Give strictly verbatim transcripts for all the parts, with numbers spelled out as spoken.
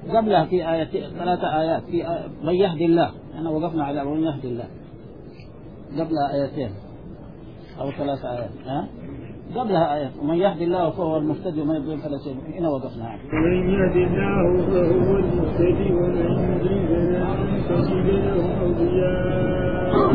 قبلها في آيات ثلاثة آيات في آية من يهدي الله، أنا وقفنا على من يهدي الله قبلها آيتين أو ثلاثة آيات ها قبلها آيات ومن يهدي الله فهو المهتدي ومن يضلل فلا شيء. هنا وقفنا يعني. ومن يهدي الله فهو المهتدي ومن يضلل فلن تجد له أولياء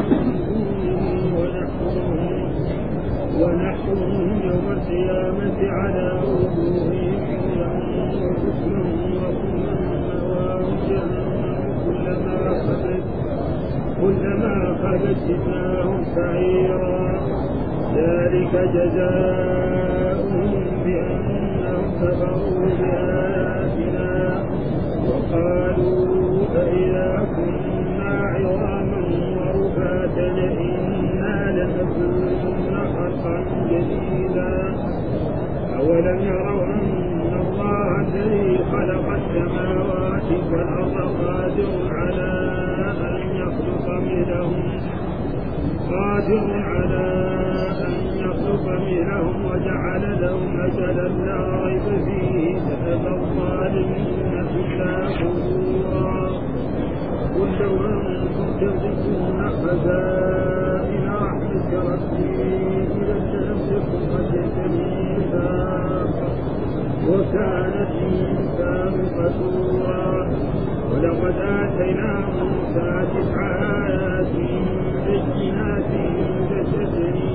ونحشرهم يوم القيامة على وجوههم عميا وبكما وصما مأواهم جهنم كلما خبت كلما خبت زدناهم سعيرا ذلك جزاؤهم بأنهم كفروا بآياتنا وقالوا أإذا كنا عظاما ورفاتا إنا لمبعوثون خلقا جديدا أولم يروا أن الله الذي خلق السماوات والأرض قادر على أن يخلق مثلهم قادر على أن يخلق مثلهم وجعل لهم أجلا لا ريب فيه فأبى الظالمين إلا كفورا قل لو أنتم تملكون خزائن رحمة ربي إذا لم قد ميثاقا وكان الإنسان قسورا ولقد آتينا موسى تسع آيات بينات فاسأل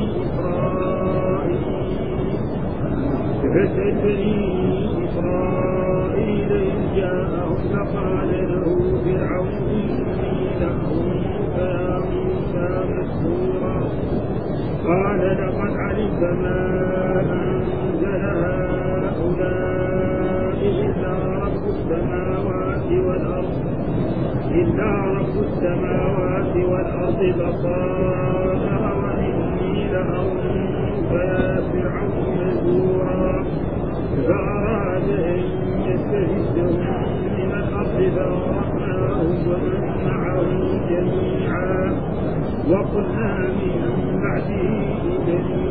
بني إسرائيل إذ جاءهم فقال له فرعون إني لأظنك يا موسى مسحورا قال لقد علمت ما أنزل هؤلاء إلا رب السماوات والأرض إلا رب السماوات والأرض بصائر وإني لأظنك يا فرعون مسحورا فأراد أن يستفزهم من الأرض فأغرقناهم ومن معه جميعا وقلنا من بعده لبني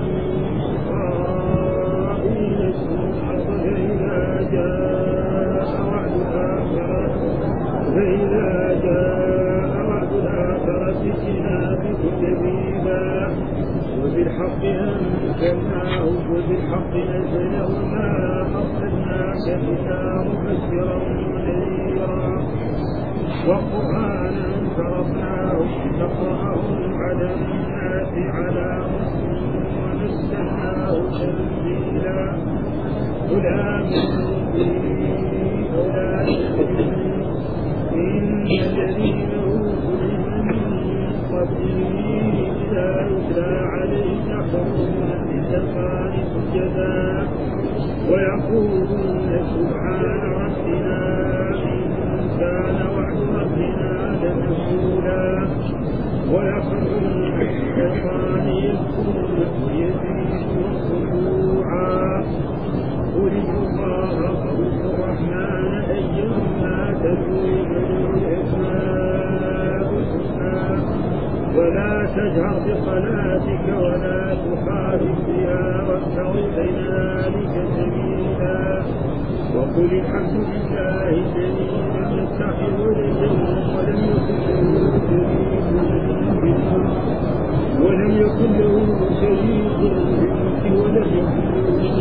إسرائيل اسكنوا الأرض فإذا جاء وعد الآخرة فإذا جاء وعد الآخرة جئنا بكم جديدا وبالحق أنزلناه وبالحق نزله ما أرسلناك إلا مبشرا ونذيرا وقرآنا فرضناه تقرأه على الناس على مكث ونزلناه تنزيلا قل آمنوا به أولئك إن الذين أوتوا من قبله إذا يتلى عليه يخرون للأذقان سجدا ويقولون سبحان ربنا إن كان وعد ربنا لمفعولا ويخرون للأذقان يذكرون يزيدون خشوعا قل الله قل الرحمن أيما تدعو الأسماء الحسنى ولا تجهر بصلاتك ولا تخالف بها وابتغ بين ذلك سبيلا وقل الحمد لله الذي لم يتخذ ولدا ولم يكن له شريك ولم يكن له شريك في الملك ولم يكن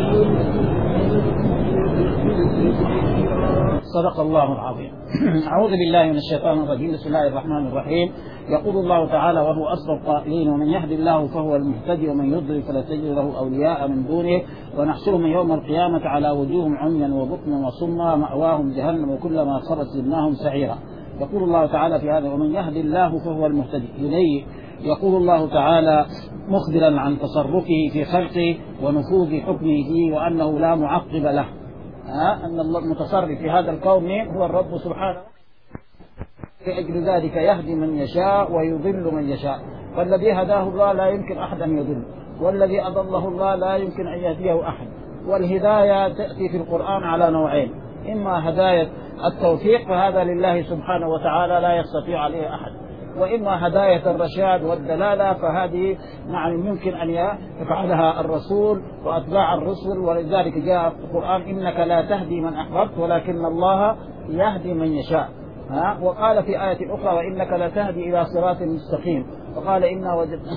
له صدق الله العظيم. أعوذ بالله من الشيطان الرجيم. بسم الله الرحمن الرحيم. يقول الله تعالى وهو أصدق القائلين ومن يهد الله فهو المهتدي ومن يضلل فلا تجد له أولياء من دونه ونحشرهم يوم القيامة على وجوههم عميا وبكما وصما مأواهم جهنم وكلما خبت زدناهم سعيرا. يقول الله تعالى في هذا ومن يهد الله فهو المهتدي. إليه يقول الله تعالى مخبرا عن تصرفه في خلقه ونفوذ حكمه فيه وأنه لا معقب له. ها أن الله المتصرف في هذا الكون هو الرب سبحانه، لأجل ذلك يهدي من يشاء ويضل من يشاء، فالذي هداه الله لا يمكن أحد أن يضل، والذي أضله الله لا يمكن أن يهديه أحد. والهداية تأتي في القرآن على نوعين، إما هداية التوفيق فهذا لله سبحانه وتعالى لا يستطيع عليه أحد، وإما هداية الرشاد والدلالة فهذه نعم يمكن أن يفعلها الرسول وأتباع الرسل. ولذلك جاء في القرآن إنك لا تهدي من أحببت ولكن الله يهدي من يشاء. ها وقال في آية أخرى وإنك لتهدي إلى صراط مستقيم، وقال إنا وجدنا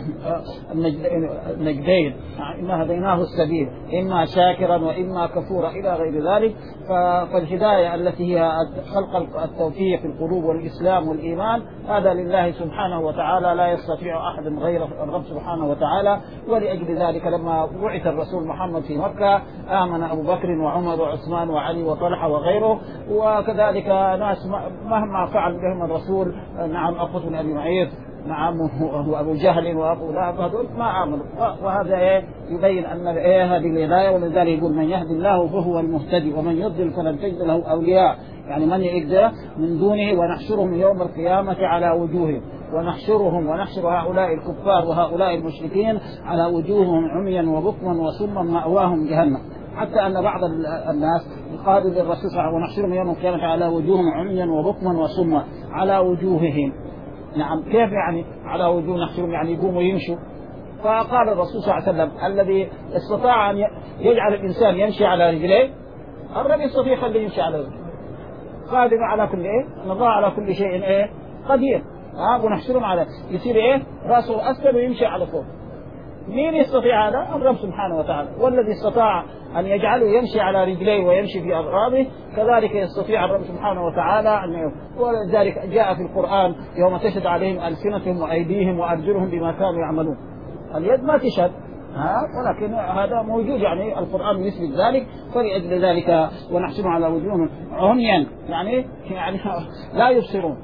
النجدين إنا هديناه السبيل إما شاكرا وإما كفورا إلى غير ذلك. فالهداية التي هي خلق التوفيق في القلوب والإسلام والإيمان هذا لله سبحانه وتعالى، لا يستطيع أحد غير الرب سبحانه وتعالى. ولأجل ذلك لما بعث الرسول محمد في مكة آمن أبو بكر وعمر وعثمان وعلي وطلحة وغيره، وكذلك ناس مهما فعل بهم الرسول نعم أخوة بن أبي معيط نعم وأبو جهل وأبو لهب هذول ما آمنوا. وهذا إيه يبين أن إيه هذه الهداية. ولذلك يقول من يهدي الله فهو المهتدي ومن يضلل فلن تجد له أولياء، يعني من يهدى من دونه. ونحشرهم يوم القيامة على وجوههم ونحشرهم ونحشر هؤلاء الكفار وهؤلاء المشركين على وجوههم عميا وبكما وصما مأواهم جهنم. حتى أن بعض الناس قالوا للرسول صلى الله عليه وسلم ونحشرهم يوم القيامة على وجوههم عميا وبكما وصما على وجوههم. نعم كيف يعني على وجوه نحشرهم؟ يعني يقوموا يمشوا. فقال الرسول صلى الله عليه وسلم الذي استطاع أن يجعل الإنسان يمشي على رجليه الرب يستطيع يخليه يمشي على رجليه. قادر على كل إيه الله على كل شيء إيه قدير. ها آه ونحشرهم على يصير إيه رأسه أسفل ويمشي على فوق. مين يستطيع هذا؟ الرب سبحانه وتعالى. والذي استطاع أن يجعله يمشي على رجليه ويمشي في أغرابه كذلك يستطيع الرب سبحانه وتعالى أن. ولذلك جاء في القرآن يوم تشهد عليهم ألسنتهم وأيديهم وأرجلهم بما كانوا يعملون. اليد ما تشهد ها ولكن هذا موجود يعني القرآن يثبت ذلك. فلأجل ذلك ونحشر على وجوههم عميا يعني يعني لا يبصرون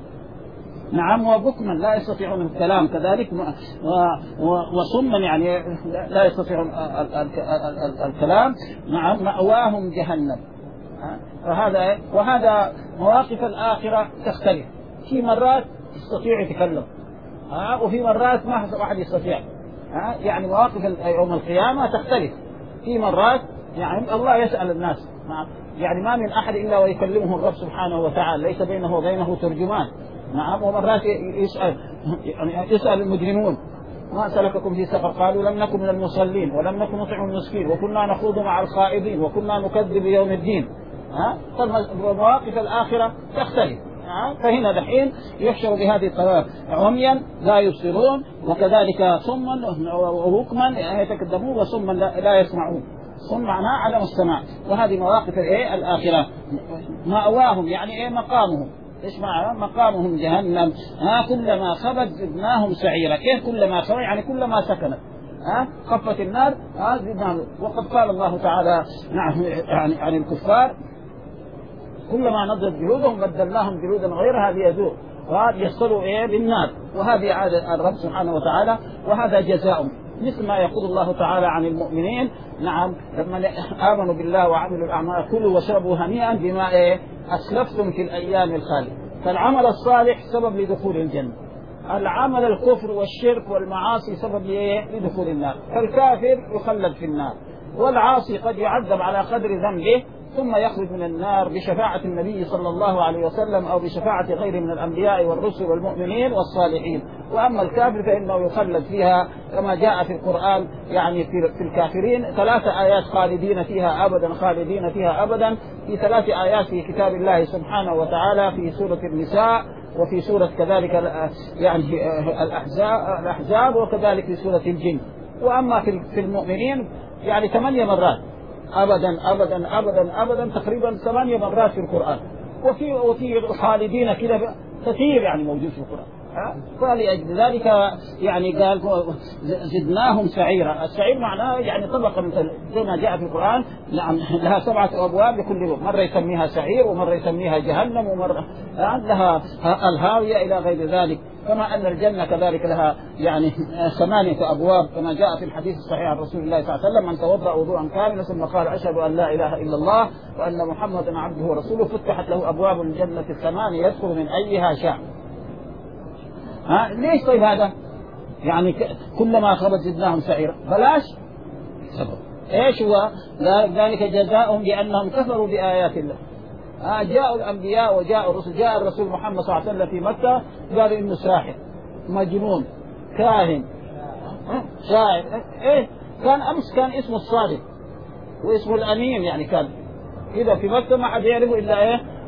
نعم وبكما لا يستطيعون الكلام كذلك وصما يعني لا يستطيعون الكلام نعم مأواهم جهنم. فهذا وهذا مواقف الآخرة تختلف. في مرات يستطيع يتكلم ها وفي مرات ما واحد يستطيع ها يعني مواقف يوم القيامة تختلف. في مرات يعني الله يسأل الناس يعني ما من أحد إلا ويكلمه الرب سبحانه وتعالى ليس بينه وبينه ترجمان. نعم ومرات يسأل يعني يسأل المجرمون ما سلككم في سقر قالوا لم نكن من المصلين ولم نكن نطعم المسكين وكنا نخوض مع الخائضين وكنا نكذب بيوم الدين. ها فمواقف الآخرة تختلف. فهنا دحين يحشر بهذه الطريقة عميا لا يبصرون وكذلك صما وبكما يتكلمون وصما لا يسمعون. صم معناه عدم السماع. وهذه مواقف الايه الآخرة. مأواهم يعني ايه مقامهم. ايش معنى مقامهم جهنم. ها كلما خبت زدناهم سعيرا. كيف كلما خبت يعني كلما سكنت ها خفت النار ها زدناهم. وقد قال الله تعالى نعم يعني عن الكفار كلما نضجت جلودهم بدلناهم جلودا غيرها ليذوقوا وهذا يصلوا ايه بالنار. وهذه عادة الرب سبحانه وتعالى وهذا جزاؤهم مثل ما يقول الله تعالى عن المؤمنين نعم لما آمنوا بالله وعملوا الأعمال كلوا وشربوا هنيئا بما إيه أسلفتم في الأيام الخالية. فالعمل الصالح سبب لدخول الجنة. العمل الكفر والشرك والمعاصي سبب لدخول النار. فالكافر يخلد في النار والعاصي قد يعذب على قدر ذنبه ثم يخرج من النار بشفاعة النبي صلى الله عليه وسلم أو بشفاعة غيره من الأنبياء والرسل والمؤمنين والصالحين. وأما الكافر فإنه يخلد فيها كما جاء في القرآن يعني في الكافرين ثلاث آيات خالدين فيها أبدا خالدين فيها أبدا في ثلاث آيات في كتاب الله سبحانه وتعالى في سورة النساء وفي سورة كذلك يعني الأحزاب, الأحزاب وكذلك في سورة الجن. وأما في المؤمنين يعني ثمانية مرات أبدا أبدا أبدا أبدا تقريبا ثمانية مرات في القرآن. وفي وفي خالدين كذا كثير يعني موجود في القرآن. فلأجل ذلك يعني قال زدناهم سعيرا. السعير معناه يعني طبقة مثل زي ما جاء في القرآن نعم لها سبعة أبواب لكل باب مرة يسميها سعير ومرة يسميها جهنم ومرة لها الهاوية إلى غير ذلك. كما أن الجنة كذلك لها يعني ثمانية أبواب كما جاء في الحديث الصحيح عن رسول الله صلى الله عليه وسلم من توضأ وضوءا كاملا ثم قال أشهد أن لا إله إلا الله وأن محمدا عبده ورسوله فتحت له أبواب الجنة الثمانية يدخل من أيها شاء. ها ليش طيب هذا يعني كلما خبت زدناهم سعيرا بلاش سبب ايش هو ذلك جزاؤهم بأنهم كفروا بآيات الله. ها جاءوا الأنبياء وجاء الرسل. جاء الرسول محمد صلى الله عليه وسلم في مكة قالوا إنه ساحر مجنون كاهن شاعر. ايه كان أمس كان اسمه الصادق واسمه الأمين يعني كان إذا في مكة ما حد يعرفه إلا إيه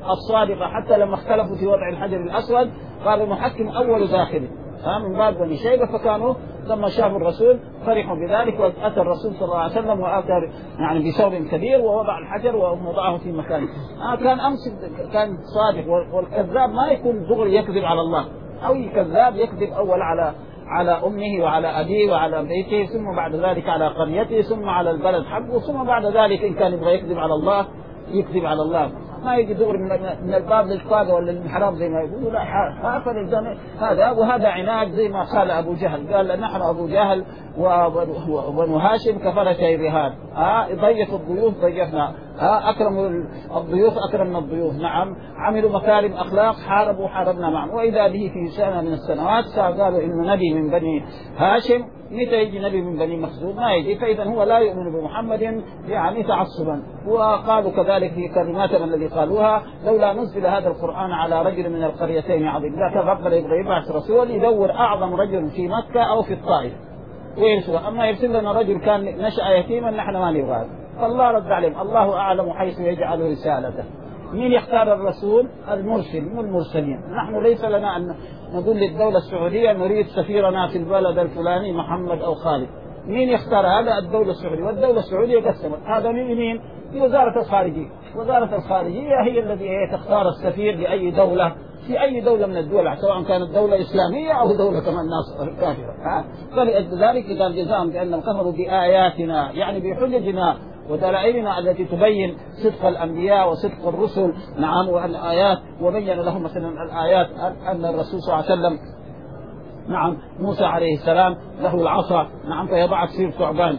الصادقة، حتى لما اختلفوا في وضع الحجر الأسود قالوا نحكم أول داخل ها من باب بني شيبة، فكانوا لما شافوا الرسول فرحوا بذلك، وأتى الرسول صلى الله عليه وسلم وأتى يعني بثوب كبير ووضع الحجر ووضعه في مكانه. آه كان أمس كان صادق، والكذاب ما يكون دغري يكذب على الله، أو الكذاب يكذب أول على على أمه وعلى أبيه وعلى بيته، ثم بعد ذلك على قريته، ثم على البلد حقه، ثم بعد ذلك إن كان يبغى يكذب على الله يكذب على الله، ما يجي دغري من الباب للقاده ولا للمحراب زي ما يقولوا، لا هذا هذا وهذا عناد، زي ما قال أبو جهل، قال نحن أبو جهل وبنو هاشم كفرتي رهان، ها ضيف الضيوف ضيفنا، ها أكرم الضيوف أكرمنا الضيوف، نعم عملوا مكارم أخلاق حاربوا حاربنا معهم. وإذا به في سنة من السنوات قالوا إن نبي من بني هاشم، متى يجي نبي من بني مخزوم؟ ما يجي، فإذا هو لا يؤمن بمحمد يعني تعصبا. وقالوا كذلك في كلماتنا الذي قالوها لولا نزل هذا القرآن على رجل من القريتين عظيم، لا ربنا يبغى يبعث رسول يدور أعظم رجل في مكة أو في الطائف ويرسل، أما يرسل لنا رجل كان نشأ يتيما نحن ما نبغاه. فالله رد عليهم الله أعلم حيث يجعل رسالته. مين يختار الرسول؟ المرسل من المرسلين. نحن ليس لنا أن نقول للدولة السعودية نريد سفيرنا في البلد الفلاني محمد أو خالد. مين يختار هذا؟ الدولة السعودية، والدولة السعودية قسمت هذا من مين؟ في وزارة الخارجية. وزارة الخارجية هي التي تختار السفير لأي دولة في أي دولة من الدول، سواء كانت دولة إسلامية أو دولة كمان ناس كافرة. فلذلك قال جزاهم بأنهم كفروا بآياتنا، يعني بحججنا ودلائلنا التي تبين صدق الأنبياء وصدق الرسل، نعم والآيات، وبين لهم مثلا الآيات أن الرسول صلى الله عليه وسلم نعم موسى عليه السلام له العصا، نعم فيضع تصير ثعبان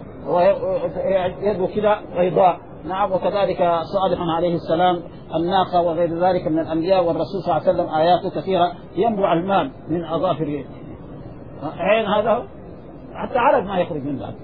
ويده كذا بيضاء، نعم وكذلك صالح عليه السلام الناقة وغير ذلك من الأنبياء، والرسول صلى الله عليه وسلم آياته كثيرة، ينبع الماء من أظافر عين هذا حتى عرق ما يخرج من ذلك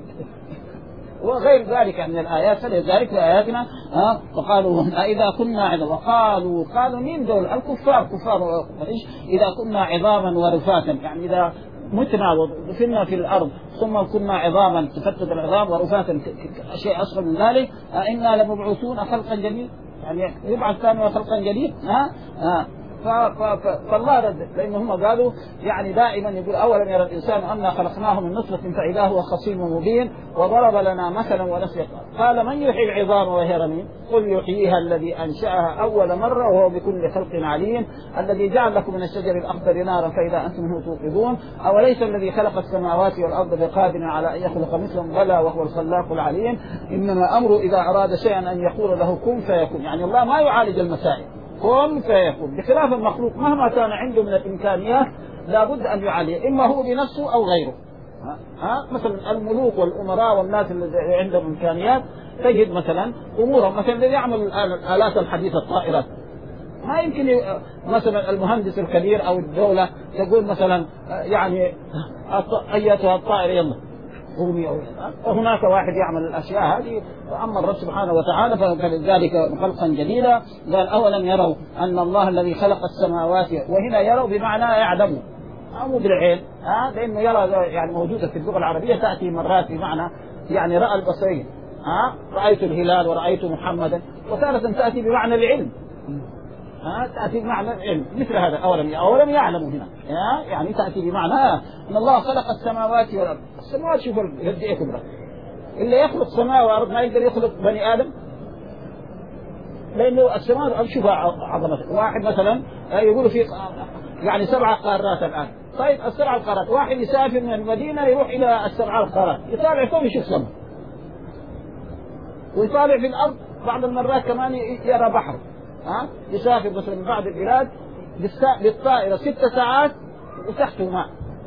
وغير ذلك من الآيات. فلذلك في آياتنا ها وقالوا إذا كنا عظاما، وقالوا قالوا مين دول الكفار كفار إيش إذا كنا عظاما ورفاتا، يعني إذا متنا ودفنا في الأرض ثم كنا عظاما تفتت العظام ورفاتا شيء أصغر من ذلك، إنا لمبعوثون خلقا جديد، يعني يبعث ثاني خلقا جديد. ها ها فالله رد، لأنهم قالوا يعني دائما يقول أولا يرى الإنسان أنا خلقناه من نطفة فإذا هو خصيم مبين وضرب لنا مثلا ونسي. قال من يحيي العظام وهي رميم؟ قل يحييها الذي أنشأها أول مرة وهو بكل خلق عليم، الذي جعل لكم من الشجر الأخضر نارا فإذا أنتم منه توقدون، أوليس الذي خلق السماوات والأرض بقادر على أن يخلق مثلهم؟ بلى وهو الخلاق العليم، إنما أمره إذا أراد شيئا أن يقول له كن فيكون. يعني الله ما يعالج المسائل، كن فيكون، بخلاف المخلوق مهما كان عنده من الإمكانيات لابد أن يعالج، إما هو بنفسه أو غيره. ها, ها مثلا الملوك والأمراء والناس اللي عندهم إمكانيات تجد مثلا أمورهم، مثلا الذي يعمل الآلات الحديثة الطائرات ما يمكن مثلا المهندس الكبير أو الدولة تقول مثلا يعني أيتها الطائرة يلا قومي، هناك واحد يعمل الأشياء هذه. فأما الرب سبحانه وتعالى فلذلك خلقا جديدا. قال أولم يروا أن الله الذي خلق السماوات، وهنا يروا بمعنى يعلموا أو بالعين، ها لأنه يرى يعني موجودة في اللغة العربية تأتي مرات بمعنى يعني رأى البصرين، ها رأيت الهلال ورأيت محمدا، وثالثا تأتي بمعنى العلم، ها تأتي بمعنى العلم مثل هذا أولم أولم يعلموا هنا، ها يعني تأتي بمعنى آه أن الله خلق السماوات والأرض. السماوات شوف قد إيه كبرى، اللي يخلق سماء وأرض ما يقدر يخلق بني آدم، لأنه السماء والأرض شوف عظمته. واحد مثلا يقولوا في يعني سبع قارات الآن، طيب السبع القارات واحد يسافر من المدينة يروح إلى السبع القارات يطالع فوق يشوف سماء، ويطالع في الأرض بعض المرات كمان يرى بحر، ها يسافر مثلا من بعض البلاد بالطائرة ست ساعات وتحته ماء.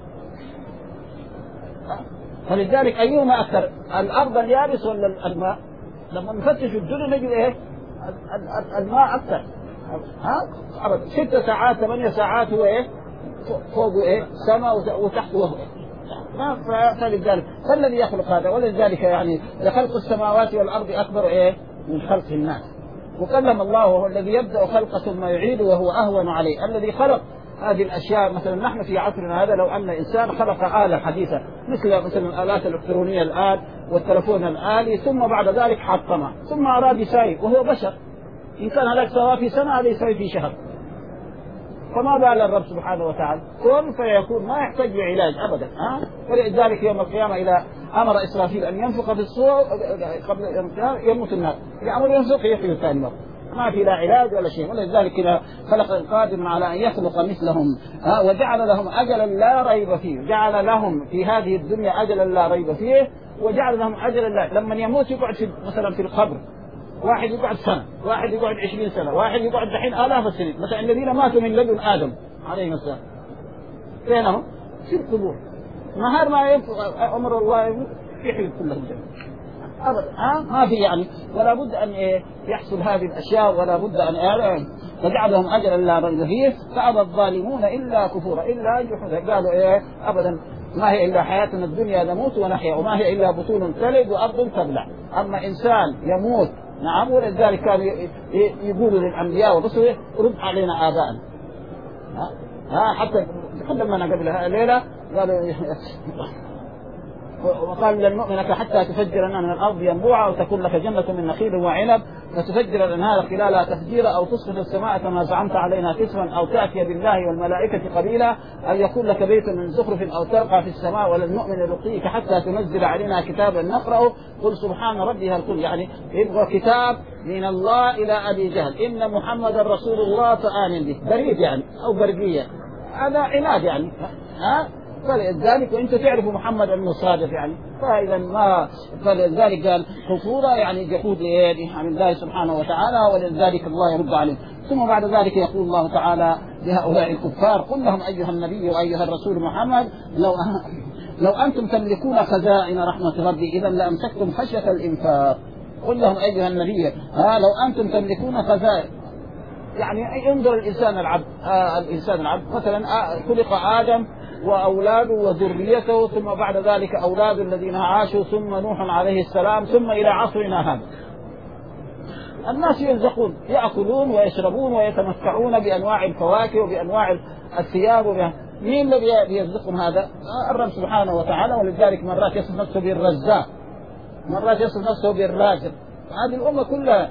فلذلك أيهما أكثر الأرض اليابس ولا الماء؟ لما نفتش الدنيا نجد إيه الماء أكثر، ها ست ساعات ثمانية ساعات هو إيه فوق إيه سماء وتحته وهو إيه. فلذلك فالذي يخلق هذا، ولذلك يعني لخلق السماوات والأرض أكبر إيه من خلق الناس. وكلم الله وهو الذي يبدأ خلقه ثم يعيد وهو أهون عليه، الذي خلق هذه الأشياء. مثلا نحن في عصرنا هذا لو أن إنسان خلق آلة حديثة مثل مثلا الآلات الإلكترونية الآن والتلفون الآلي، ثم بعد ذلك حطمه ثم أراد يسايق وهو بشر، إن كان هذاك سواء في سنة هذا يسوي في شهر. فما بال الرب سبحانه وتعالى كون فيكون ما يحتاج لعلاج أبدا. ها فلذلك يوم القيامة إذا أمر إسرافيل أن ينفخ في الصور قبل يموت الناس يأمر ينفخ يحيي الثاني مرة، ما في لا علاج ولا شيء. ولذلك كذا خلق القادر على أن يخلق مثلهم. ها وجعل لهم أجلا لا ريب فيه، جعل لهم في هذه الدنيا أجلا لا ريب فيه، وجعل لهم أجلا لا لما يموت يقعد في مثلا في القبر، واحد يقعد سنة، واحد يقعد عشرين سنة، واحد يقعد دحين آلاف السنين. مثلا الذين ماتوا من لدن آدم عليه السلام فينهم في القبور، نهار ما أمر الله يحيي كلهم جميعا أبدا. ها ما في يعني ولا بد أن إيه يحصل هذه الأشياء ولا بد أن إيه وجعلهم أجلا لا ريب فيه فأبى الظالمون إلا كفورا إلا جحودا. قالوا إيه أبدا ما هي إلا حياتنا الدنيا نموت ونحيا وما هي إلا بطون تلد وأرض تبلع. أما إنسان يموت نعم. ولذلك كانوا يقولوا للأنبياء والرسل رد علينا آباءنا. ها ها حتى تكلمنا قبل الليلة قالوا وقال لن نؤمنك حتى تفجر لنا من الأرض ينبوعا وتكون لك جنة من نخيل وعنب فتفجر الأنهار خلالها تفجيرا أو تسقط السماء كما زعمت علينا كسفا أو تأتي بالله والملائكة قبيلا أن يكون لك بيت من زخرف أو ترقى في السماء ولن نؤمن لرقيك حتى تنزل علينا كتابا نقرأه قل سبحان ربي هل كل. يعني يبغى كتاب من الله إلى أبي جهل إن محمد رسول الله فآمن به بريد يعني أو برقية هذا عناد يعني. ها فلذلك وانت تعرف محمد انه صادق يعني فاذا ما فلذلك قال كفورا يعني جحود لعن الله سبحانه وتعالى ولذلك الله يرد عليه. ثم بعد ذلك يقول الله تعالى لهؤلاء الكفار قل لهم ايها النبي وايها الرسول محمد لو لو انتم تملكون خزائن رحمه ربي اذا لامسكتم خشيه الانفاق. قل لهم ايها النبي ها لو انتم تملكون خزائن يعني انظر الانسان العبد آه الانسان العبد مثلا آه خلق ادم وأولاده وذريته ثم بعد ذلك أولاد الذين عاشوا ثم نوح عليه السلام ثم إلى عصرنا هذا الناس يرزقون يأكلون ويشربون ويتمتعون بأنواع الفواكه وبأنواع الثياب وبأ... مين الذي يرزقهم هذا؟ الرب سبحانه وتعالى. ولذلك مرات يصف نفسه بالرزاق مرات يصف نفسه بالرازق. هذه الأمة كلها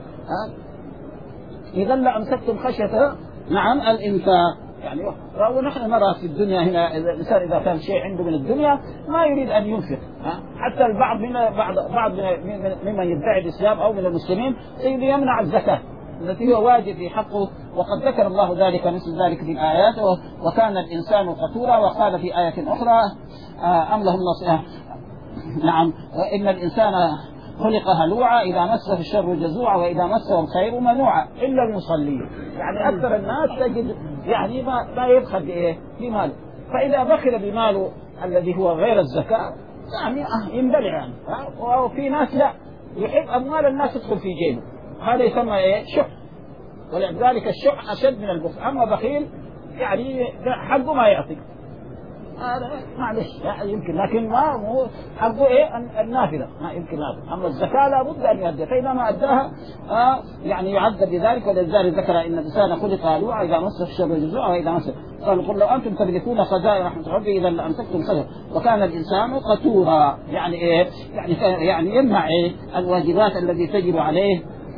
إذا لأمسكتم خشية نعم الإنفاق يعني. ونحن نرى في الدنيا هنا الإنسان إذا كان شيء عنده من الدنيا ما يريد أن ينفق. حتى البعض من بعض بعض ممن يدعي الإسلام أو من المسلمين يمنع الزكاة التي هو واجب في حقه. وقد ذكر الله ذلك مثل ذلك في الآيات وكان الإنسان قتورا. وقال في آية أخرى أم لهم نصيحة نعم إن الإنسان خلق هلوعا إذا مسه الشر جزوعا وإذا مسه الخير منوعا إلا المصلين. يعني أكثر الناس تجد يعني ما ما يبخل بإيه بماله. فإذا بخل بماله الذي هو غير الزكاة يعني ينبلع يعني. وفي ناس لا يحب أموال الناس تدخل في جيبه هذا يسمى إيه شح. ولذلك الشح أشد من البخل. أما بخيل يعني حقه ما يعطي هذا معلش يمكن لكن ما هو حقه ايه النافله ما يمكن هذا. اما الزكاه لابد ان يؤدى فاذا ما اداها آه يعني يعذب بذلك. ولذلك ذكر ان الانسان خلق هلوعا اذا مسه الشر جزوعا واذا مسه قال قل لو انتم تملكون خزائن رحمه ربي اذا لامسكتم خزائن وكان الانسان قتورا يعني ايه يعني يعني يمنع ايه الواجبات التي تجب عليه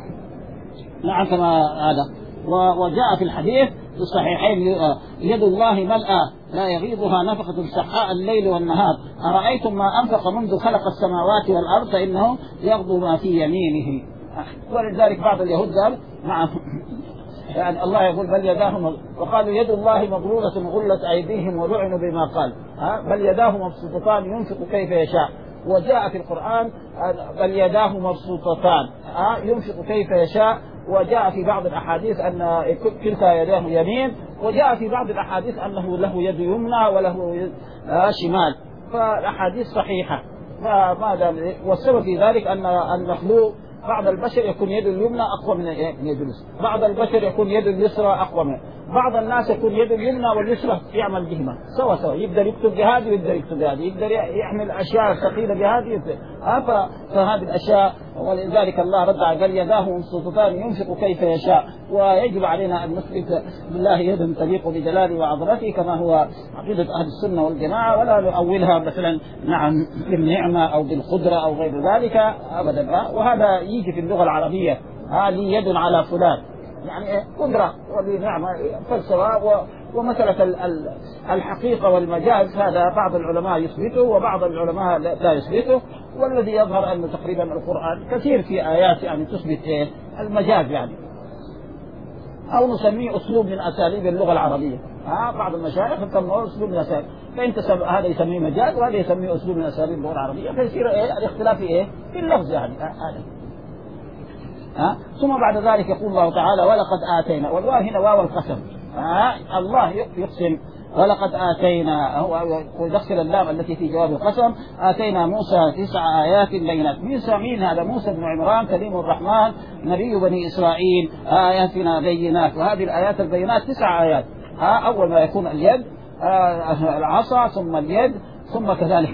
نعم كما هذا. وجاء في الحديث في الصحيحين يد الله ملأى لا يغيضها نفقة سحاء الليل والنهار أرأيتم ما أنفق منذ خلق السماوات والأرض فإنه يغضو ما في يمينه. ولذلك بعض اليهود قال نعم يعني الله يقول بل يداه وقالوا يد الله مغلولة غلت أيديهم ولعنوا بما قال بل يداه مبسوطتان ينفق كيف يشاء. وجاء في القرآن بل يداه مبسوطتان ينفق كيف يشاء. وجاء في بعض الأحاديث أن كلتا يداه يمين وجاء في بعض الأحاديث أنه له يد يمنى وله يد شمال فالأحاديث صحيحة. فماذا والسبب في ذلك أن المخلوق بعض البشر يكون يد اليمنى أقوى من يد اليسرى بعض البشر يكون يد اليسرى أقوى من بعض الناس يكون يد اليمنى واليسرى يعمل بهما سوا سوا يقدر يكتب بهذه ويقدر يكتب بهذه يقدر يحمل أشياء ثقيلة بهذه فهذه الأشياء. ولذلك الله رد قال يداه مبسوطتان ينفق كيف يشاء. ويجب علينا أن نثبت بالله يدا تليق بجلاله وعظمته كما هو عقيدة أهل السنة والجماعة ولا نؤولها مثلا نعم بالنعمة أو بالقدرة أو غير ذلك أبدا. وهذا يجي في اللغة العربية هذه يد على فلان يعني إيه قدرة وهذه نعمة فلسفة ومسألة الحقيقة والمجاز هذا بعض العلماء يثبته وبعض العلماء لا يثبته، والذي يظهر أن تقريبا القرآن كثير في آيات يعني تثبت إيه المجاز يعني، أو نسميه أسلوب من أساليب اللغة العربية. ها بعض المشايخ يسموه أسلوب من أساليب، فأنت هذا يسميه مجاز وهذا يسميه أسلوب من أساليب اللغة العربية، فيصير إيه الاختلاف إيه في اللفظ يعني هذا. ها ثم بعد ذلك يقول الله تعالى ولقد آتينا، والواو هنا واو القسم. ها الله يقسم ولقد آتينا، هو يدخل اللام التي في جواب القسم. آتينا موسى تسع آيات بينات. موسى مين هذا؟ موسى بن عمران كليم الرحمن نبي بني إسرائيل، آياتنا بينات، وهذه الآيات البينات تسع آيات. ها أول ما يكون اليد آه العصا ثم اليد ثم كذلك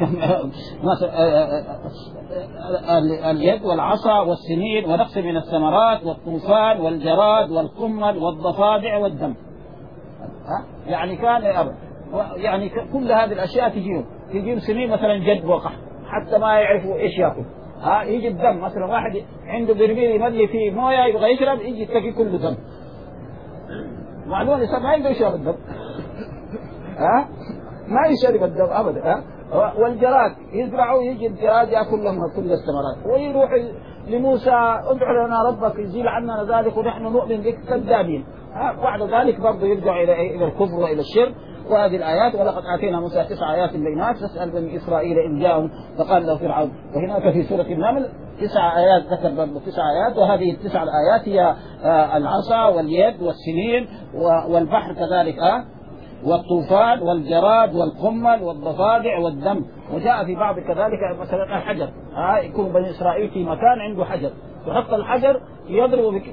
اليد والعصا والسنين ونقص من الثمرات والطوفان والجراد والقمل والضفادع والدم. يعني كان يعني كل هذه الأشياء تجيهم تجيهم سنين مثلا جد وقح حتى ما يعرفوا إيش يأكل. ها يجي الدم مثلا واحد عنده برميل يملي فيه مويه يبغى يشرب يجي تلاقي كله دم. معلوم الإنسان ما يقدر يشرب الدم. ها ما يشرب الدم أبدا. ها والجراد يزرعوا يجي الجراد يأكل لهم كل الثمرات، ويروح لموسى ادع لنا ربك يزيل عنا ذلك ونحن نؤمن بك كذابين. بعد ذلك برضه يرجع إلى إلى الكفر وإلى الشرك. وهذه الآيات ولقد آتينا موسى تسع آيات بينات فاسأل بني إسرائيل إذ جاءهم فقال له فرعون. وهناك في سورة النمل تسع آيات ذكر برضه تسع آيات، وهذه التسع الآيات هي العصا واليد والسنين والبحر كذلك آه والطوفان والجراد والقمل والضفادع والدم. وجاء في بعض كذلك مثلا الحجر. آه يكون بني إسرائيل في مكان عنده حجر يحط الحجر يضرب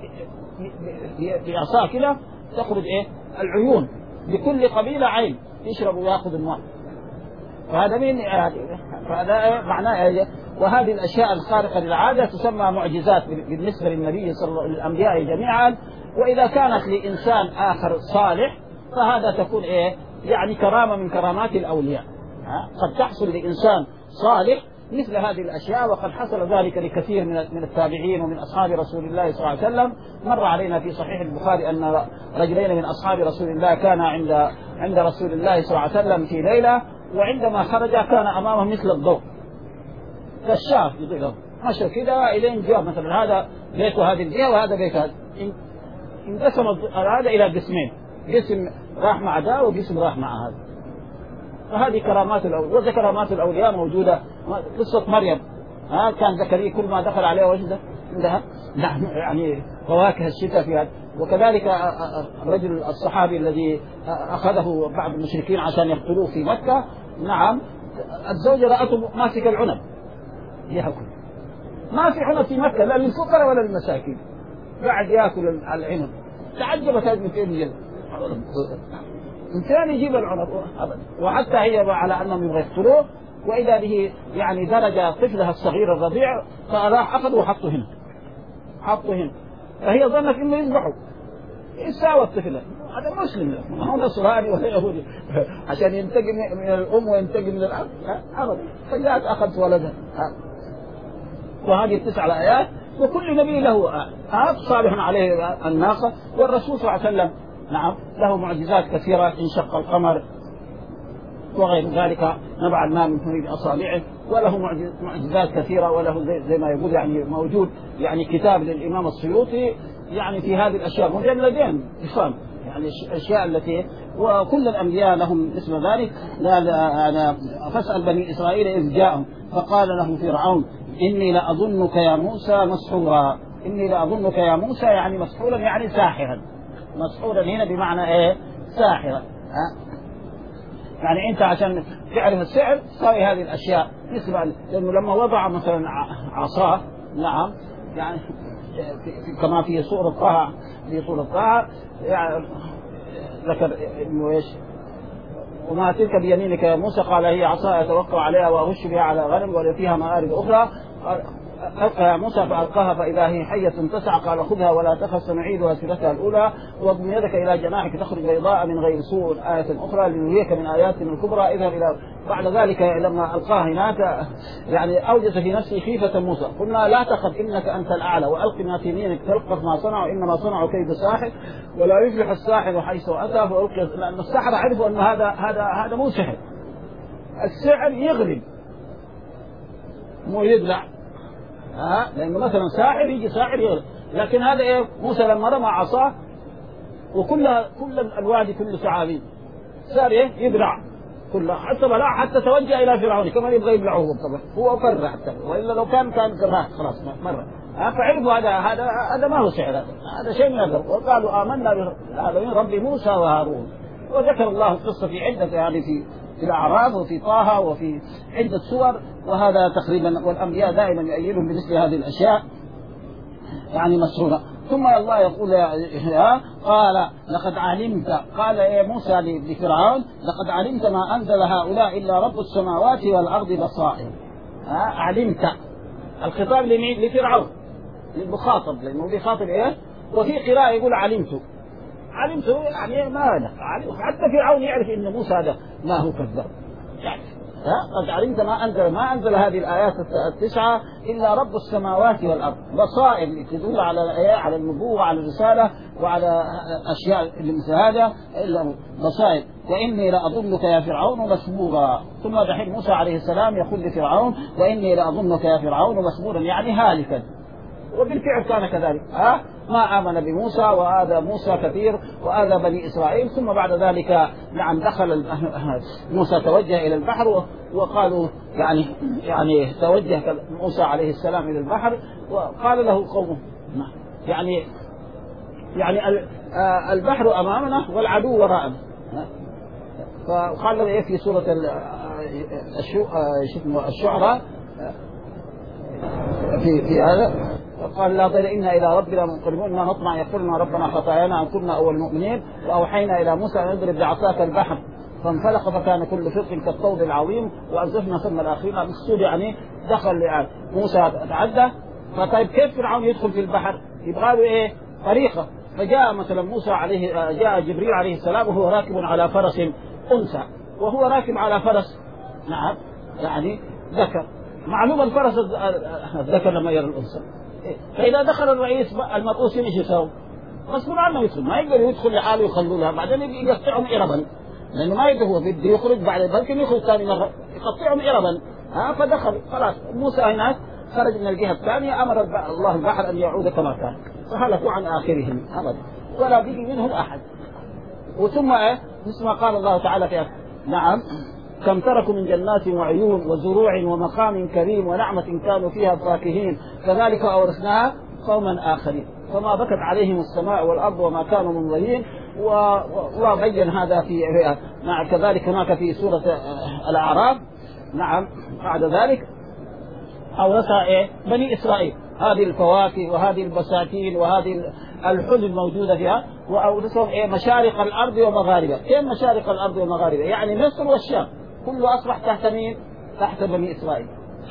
بعصا كده تخرج إيه العيون لكل قبيلة عين يشرب ويأخذ الماء. فهذا مين فهذا معناه. وهذه الأشياء الخارقة للعادة تسمى معجزات بالنسبة للنبي صلى الله عليه وسلم الأنبياء جميعا. وإذا كانت لإنسان آخر صالح فهذا تكون إيه يعني كرامة من كرامات الأولياء. قد تحصل لإنسان صالح مثل هذه الأشياء، وقد حصل ذلك لكثير من التابعين ومن أصحاب رسول الله صلى الله عليه وسلم. مر علينا في صحيح البخاري أن رجلين من أصحاب رسول الله كان عند عند رسول الله صلى الله عليه وسلم في ليلة، وعندما خرج كان أمامه مثل الضوء كالشاف يضيء، مشى كده إلين جاء مثلا هذا بيت هذه الجهة وهذا بيت هذا، انقسم هذا إلى قسمين، قسم راح مع ده وقسم راح مع هذا. فهذه كرامات الأولياء. وكرامات الأولياء موجودة. قصة مريم ها كان زكريا كل ما دخل عليها وجده عندها نعم يعني فواكه الشتاء في هذا. وكذلك الرجل الصحابي الذي أخذه بعض المشركين عشان يقتلوه في مكة، نعم الزوجة رأته ماسك العنب يأكل، ما في عنب في مكة لا للفقراء ولا للمساكين، قاعد يأكل العنب. تعجبت هذه المسكين جدا إنسان يجيب العنب أبدا. وحتى هي على أنهم يبغوا يقتلوه، وإذا به يعني درجة طفلها الصغير الرضيع فراح أخذه وحطه هنا حطه هنا فهي ظنت إنه يذبحه. يساوى الطفل هذا مسلم ما هو نصراني ولا يهودي عشان ينتقم من الأم وينتقم من الأب أبدا. فجاءت أخذت ولدها. وهذه التسع الآيات وكل نبي له آيات. صالح عليه الناقة، والرسول صلى الله عليه وسلم نعم له معجزات كثيرة، انشق القمر وغير ذلك، نبع الماء من حديد أصابعه، وله معجزات كثيرة. وله زي, زي ما يقول يعني موجود يعني كتاب للإمام السيوطي يعني في هذه الأشياء مجلدين إخوان يعني الأشياء التي وكل الأنبياء لهم اسم ذلك. أنا فاسأل بني إسرائيل إذ جاءهم فقال له فرعون إني لأظنك يا موسى مسحورا. إني لأظنك يا موسى يعني مسحورا يعني ساحرا. مسحورا هنا بمعنى إيه ساحرا. ها يعني أنت عشان تعرف السحر تسوي هذه الأشياء مثل لأنه لما وضع مثلا عصاه نعم يعني كما في سورة طه في سورة طه يعني ذكر إنه إيش وما تلك بيمينك يا موسى قال هي عصاي أتوقع عليها وأهش بها على غنم ولي فيها مآرب أخرى ألقى موسى فألقاها فإذا هي حية تسعى قال خذها ولا تخف سنعيدها سيرتها الأولى واضم يدك إلى جناحك تخرج بيضاء من غير سوء آية أخرى لنريك من آياتنا الكبرى. إذا إلى بعد ذلك لما ألقاها هناك يعني أوجس في نفسه خيفة موسى قلنا لا تخف إنك أنت الأعلى وألق ما في يمينك تلقف ما صنعوا إنما صنعوا كيد ساحر ولا يفلح الساحر حيث أتى. فألقي لأن السحرة عرفوا أن هذا هذا هذا مو سحر، السحر يغلب مو يدلع. ها لأنه مثلا ساحر يجي ساحر يغلب، لكن هذا إيه موسى لما رمى عصاه وكل كل الوادي كله ثعابين صار إيه يدلع كلها حتى بلع حتى توجه إلى فرعون كمان يبغى يبلعوه طبعا هو فر حتى وإلا لو كان كان كراهه خلاص مرة. فعرفوا هذا هذا هذا ما هو سحر، هذا شيء من هذا. وقالوا آمنا برب موسى وهارون. وذكر الله القصة في عدة يعني في في الأعراف وفي طه وفي عدة سور، وهذا تقريبا والأنبياء دائما يؤيدهم بمثل هذه الأشياء يعني مسرورة. ثم الله يقول يا قال لقد علمت قال يا موسى لفرعون لقد علمت ما أنزل هؤلاء إلا رب السماوات والأرض بصائر. علمت الخطاب لمين؟ لفرعون للمخاطب لأنه بيخاطب إيه. وفي قراءة يقول علمت علمت يعني ما هذا حتى فرعون يعرف إن موسى هذا ما هو كذاب يعني. قد علمت ما أنزل ما أنزل هذه الآيات التسعة إلا رب السماوات والأرض بصائر تدل على على النبوة وعلى الرسالة وعلى أشياء مثل هذا إلا بصائر. وإني لأظنك يا فرعون مسبورا. ثم دحين موسى عليه السلام يقول لفرعون وإني لأظنك يا فرعون مسبورا يعني هالكا، وبالفعل كان كذلك. ها ما آمن بموسى وآذى موسى كثير وآذى بني إسرائيل. ثم بعد ذلك نعم دخل موسى توجه إلى البحر وقالوا يعني يعني توجه موسى عليه السلام إلى البحر وقال له قومه يعني يعني البحر أمامنا والعدو وراءنا. فقال له في سورة الشعراء في في هذا قال لا ضير إنا إلى ربنا منقلبون إنا نطمع يغفر لنا ربنا خطايانا أن كنا أول المؤمنين وأوحينا إلى موسى أن يضرب بعصاك البحر فانفلق فكان كل فرق كالطود العظيم وأنزفنا ثم الآخرين. المقصود يعني دخل يعني موسى تعدى. فطيب كيف فرعون يدخل في البحر؟ يبغى له إيه طريقة. فجاء مثلا موسى عليه جاء جبريل عليه السلام وهو راكب على فرس أنثى وهو راكب على فرس نعم يعني ذكر. معلوم الفرس الذكر لما يرى الأنثى. فإذا دخل الرئيس المرؤوس ايش يسوي؟ غصب عنه يدخل، ما يقدر يدخل لحاله يخلوا لها بعدين يقطعهم إربا لأنه ما يقدر هو بده يخرج بعد ممكن يخرج ثاني مرة يقطعهم إربا. ها فدخل خلاص موسى هناك خرج من الجهة الثانية أمر الله البحر أن يعود كما كان فهلكوا عن آخرهم أبدا ولا بقي منهم أحد. وثم إيه مثل ما قال الله تعالى في نعم كم تركوا من جنات وعيون وزروع ومقام كريم ونعمة كانوا فيها فاكهين كذلك أورثناها قوما آخرين فما بكت عليهم السماء والأرض وما كانوا منظرين. وبين هذا في مع كذلك هناك في سورة الأعراف نعم بعد ذلك أورثها إيه بني إسرائيل هذه الفواكه وهذه البساتين وهذه الحل الموجودة فيها وأورثهم إيه مشارق الأرض ومغاربها. كيف مشارق الأرض ومغاربها؟ يعني مصر والشام كله أصبح تحت مين؟ تحت بني إسرائيل.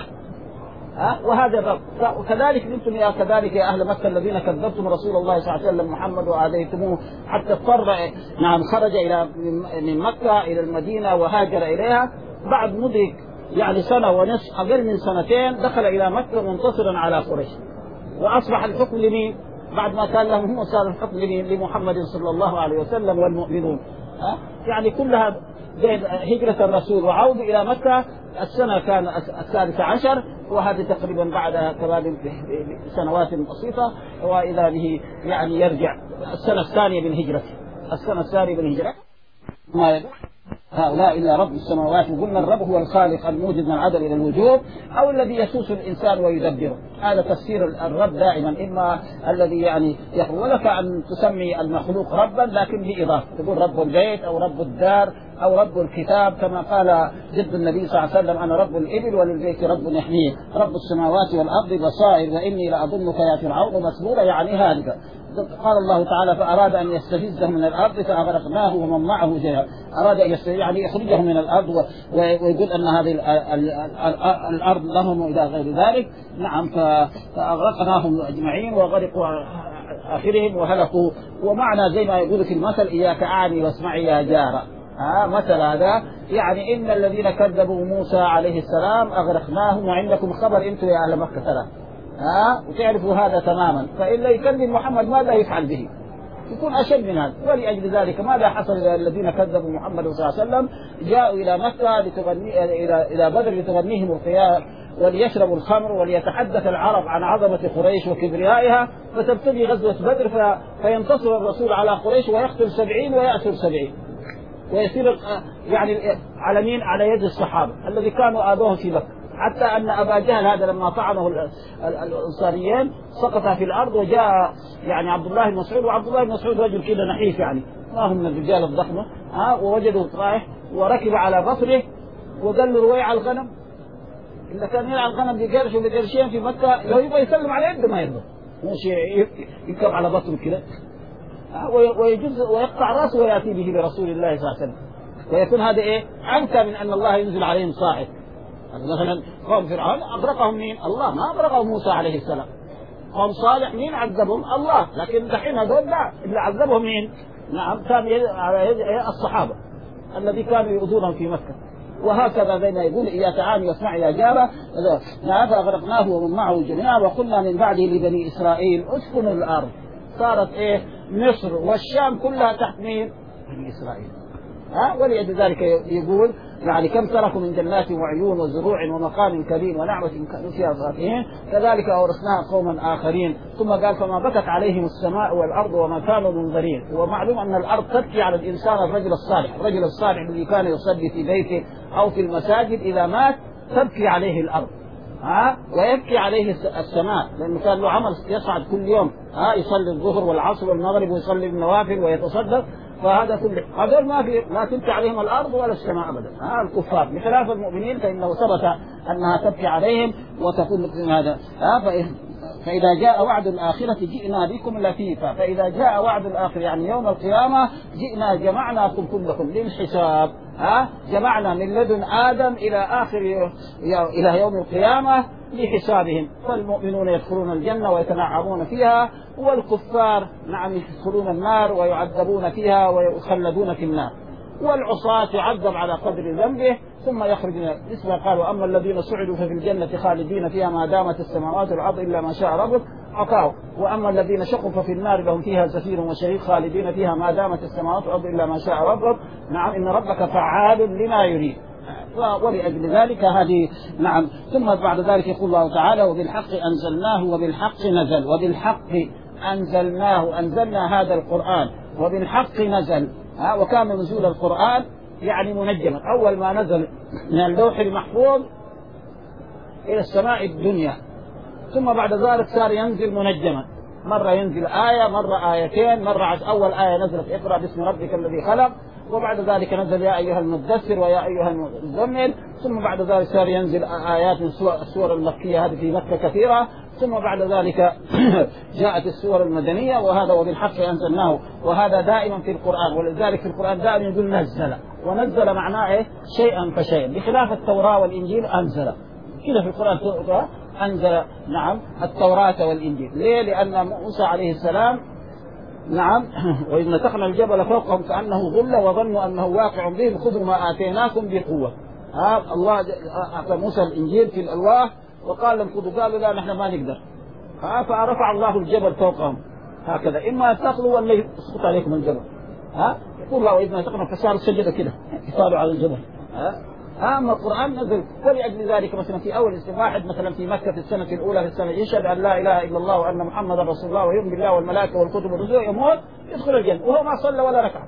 ها وهذا الرب. وكذلك أنتم يا كذلك يا أهل مكة الذين كذبتم رسول الله صلى الله عليه وسلم محمد وآذيتموه حتى اضطر نعم خرج إلى من مكة إلى المدينة وهاجر إليها بعد مدرك يعني سنة ونصف أقل من سنتين دخل إلى مكة منتصرا على قريش وأصبح الحكم لمين؟ بعد ما كان لهم هم صار الحكم لمحمد صلى الله عليه وسلم والمؤمنون. ها يعني كلها بين هجرة الرسول وعود إلى مكة السنة كان الثالثة عشر وهذا تقريبا بعد كمان سنوات بسيطة وإذا به يعني يرجع السنة الثانية من هجرته السنة الثانية من هجرته ما هؤلاء إلا رب السماوات. وقلنا الرب هو الخالق الموجد من العدل إلى الوجود أو الذي يسوس الإنسان ويدبره. هذا تفسير الرب دائما إما الذي يعني يقول لك أن تسمي المخلوق ربا لكن بإضافة تقول رب البيت أو رب الدار أو رب الكتاب، كما قال جد النبي صلى الله عليه وسلم: أنا رب الإبل وللبيت رب يحميه، رب السماوات والأرض بصائر وإني لأظنك يا فرعون مسبورا، يعني هذا. قال الله تعالى: فأراد أن يستفزهم من الأرض فأغرقناه ومن معه جميعا. أراد يعني يخرجهم من الأرض ويقول أن هذه الأرض لهم وإلى غير ذلك. نعم، فأغرقناهم أجمعين وغرقوا آخرهم وهلكوا. ومعنى زي ما يقول في المثل: إياك أعني واسمعي يا جارة. ها مثل هذا، يعني إن الذين كذبوا موسى عليه السلام أغرقناهم، وعندكم خبر أنتم يا أهل مكة ثلاث، ها وتعرفوا هذا تماما. فإلا يكذب محمد ماذا يفعل به؟ يكون أشد من هذا. ولأجل ذلك ماذا حصل الذين كذبوا محمد صلى الله عليه وسلم؟ جاءوا إلى مكة لتغني إلى إلى بدر لتغنيهم الخيار وليشربوا الخمر وليتحدث العرب عن عظمة قريش وكبريائها، فتبتدي غزوة بدر ف... فينتصر الرسول على قريش ويقتل سبعين ويأسر سبعين، ويصير يعني على مين؟ على يد الصحابة الذي كانوا آذوه في مكة، حتى أن أبا جهل هذا لما طعنه الأنصاريين سقط في الأرض، وجاء يعني عبد الله بن مسعود، وعبد الله بن مسعود رجل كده نحيف يعني ما هم من الرجال الضخمة، ها ووجدوا رايح وركب على بطنه وقال له: روي على الغنم. إذا كان يلعب الغنم بقرش ولا قرشين في مكة لو يبغى يسلم على يده ما يرضى، ماشي يركب على بطنه كده ويجوز ويقطع راسه ويأتي به لرسول الله صلى الله عليه وسلم، ويكون هذا إيه؟ أنكى من أن الله ينزل عليهم صاعق. مثلا قوم فرعون أغرقهم مين؟ الله. ما أغرقهم موسى عليه السلام. قوم صالح مين عذبهم؟ الله. لكن دحين هذول لا، اللي عذبهم مين؟ نعم كان على يد الصحابة الذي كانوا يؤذونهم في مكة. وهكذا بين يقول: إياك أعني واسمعي يا جارة. نعم فأغرقناه ومن معه جميعا وقلنا من بعده لبني إسرائيل اسكنوا الأرض. صارت إيه؟ مصر والشام كلها تحت مين؟ بني إسرائيل. ها ولأجل ذلك يقول يعني: كم تركوا من جنات وعيون وزروع ومقام كريم ونعمة كانوا فيها فاكهين كذلك أورثناها قوما آخرين. ثم قال: فما بكت عليهم السماء والأرض وما كانوا منذرين. ومعلوم أن الأرض تبكي على الإنسان الرجل الصالح، الرجل الصالح الذي كان يصلي في بيته أو في المساجد إذا مات تبكي عليه الأرض، ها ويبكي عليه السماء، لأنه كان له عمل يصعد كل يوم، ها يصلي الظهر والعصر والمغرب ويصلي النوافل ويتصدق. فهذا كله هذول ما في ما تبكي عليهم الأرض ولا السماء أبدا، ها الكفار. بخلاف المؤمنين فإنه ثبت أنها تبكي عليهم وتكون مثل هذا. ها فإذا جاء وعد الآخرة جئنا بكم لفيفا. فإذا جاء وعد الآخرة يعني يوم القيامة جئنا جمعناكم كلكم للحساب. ها جمعنا من لدن آدم إلى آخر إلى يوم القيامة لحسابهم. فالمؤمنون يدخلون الجنة ويتنعمون فيها، والكفار نعم يدخلون النار ويعذبون فيها ويخلدون في النار. والعصاة يعذب على قدر ذنبه ثم يخرج من اسم. قالوا: أما الذين سعدوا ففي الجنة خالدين فيها ما دامت السماوات والأرض إلا ما شاء ربك عطاوا، وأما الذين شقوا ففي النار لهم فيها زفير وشهيق خالدين فيها ما دامت السماوات والأرض إلا ما شاء ربك. نعم إن ربك فعال لما يريد. ولأجل ذلك هذه نعم. ثم بعد ذلك يقول الله تعالى: وبالحق أنزلناه وبالحق نزل. وبالحق أنزلناه، أنزلنا هذا القرآن وبالحق نزل. ها وكان نزول القرآن يعني منجما. أول ما نزل من اللوح المحفوظ إلى السماء الدنيا، ثم بعد ذلك صار ينزل منجما، مرة ينزل آية، مرة آيتين، مرة أول آية نزلت اقرأ باسم ربك الذي خلق، وبعد ذلك نزل يا أيها المدثر ويا أيها المزمل، ثم بعد ذلك صار ينزل آيات من السور المكية هذه في مكة كثيرة، ثم بعد ذلك جاءت السور المدنية. وهذا وبالحق أنزلناه، وهذا دائما في القرآن. ولذلك في القرآن دائما يقول نزل، ونزل معناه إيه؟ شيئا فشيئا، بخلاف التوراة والإنجيل أنزل كده في القرآن أنزل نعم التوراة والإنجيل. ليه؟ لأن موسى عليه السلام نعم وإذ نتقنا الجبل فوقهم كأنه ظل وظنوا أنه واقع بهم خذوا ما آتيناكم بقوة. ها الله أعطى موسى الإنجيل في الألواح وقال لهم خذوا، قالوا لا نحن ما نقدر. ها فرفع الله الجبل فوقهم هكذا، إما تاخذوا ولا يسقط عليكم الجبل. ها يقول الله وإذ نتقنا فصار السجدة كده يصالوا على الجبل. ها أما القرآن نزل. ولأجل ذلك مثلا في أول اسم واحد مثلا في مكة في السنة الأولى في السنة يشهد أن لا إله إلا الله وأن محمد رسول الله ويؤمن بالله والملائكة والكتب والرسل يموت يدخل الجنة وهو ما صلى ولا ركعة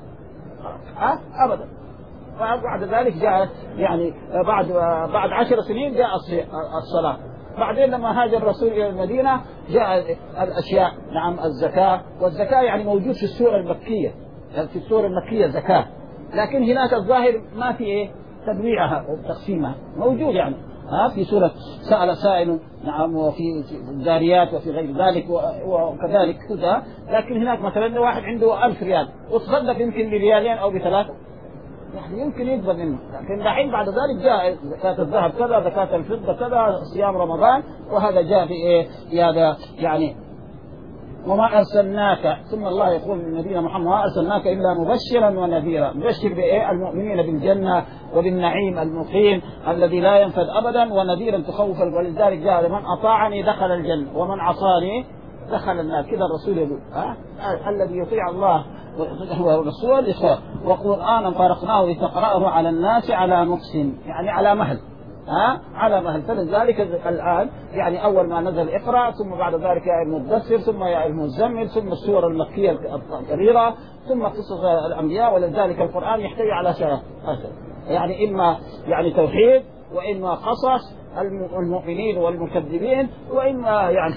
ها أبدا. بعد ذلك جاء يعني بعد بعد عشر سنين جاء الصلاة. بعدين لما هاجر الرسول إلى المدينة جاء الأشياء نعم الزكاة. والزكاة يعني موجود في السورة المكية، في السورة المكية زكاة لكن هناك الظاهر ما في إيه تنويعها وتقسيمها موجود يعني ها في سورة سأل سائل نعم وفي الذاريات وفي غير ذلك وكذلك كذا. لكن هناك مثلا واحد عنده ألف ريال وتصدق يمكن بريالين أو بثلاثة يعني يمكن يقبل منه. لكن دحين بعد ذلك جاء زكاة الذهب كذا زكاة الفضة كذا صيام رمضان وهذا جاء في إيه هذا يعني وما أرسلناك ثم الله يقول لنبينا محمد ما أرسلناك إلا مبشرا ونذيرا مبشر بإيه المؤمنين بالجنة وبالنعيم المقيم الذي لا ينفد أبدا ونذيرا تخوف. ولذلك جاء من أطاعني دخل الجنة ومن عصاني دخل النار كذا الرسول يقول ها الذي يطيع الله والرسول يخاف وقرآنا فرقناه لتقرأه على الناس على نقص يعني على مهل ها على مهل. فلذلك الآن يعني أول ما نزل اقرأ ثم بعد ذلك يا المدثر ثم يا المزمل ثم السور المكية الكبيرة ثم قصص الأنبياء. ولذلك القرآن يحتوي على ثلاث يعني إما يعني توحيد وإما قصص المؤمنين والمكذبين وإما يعني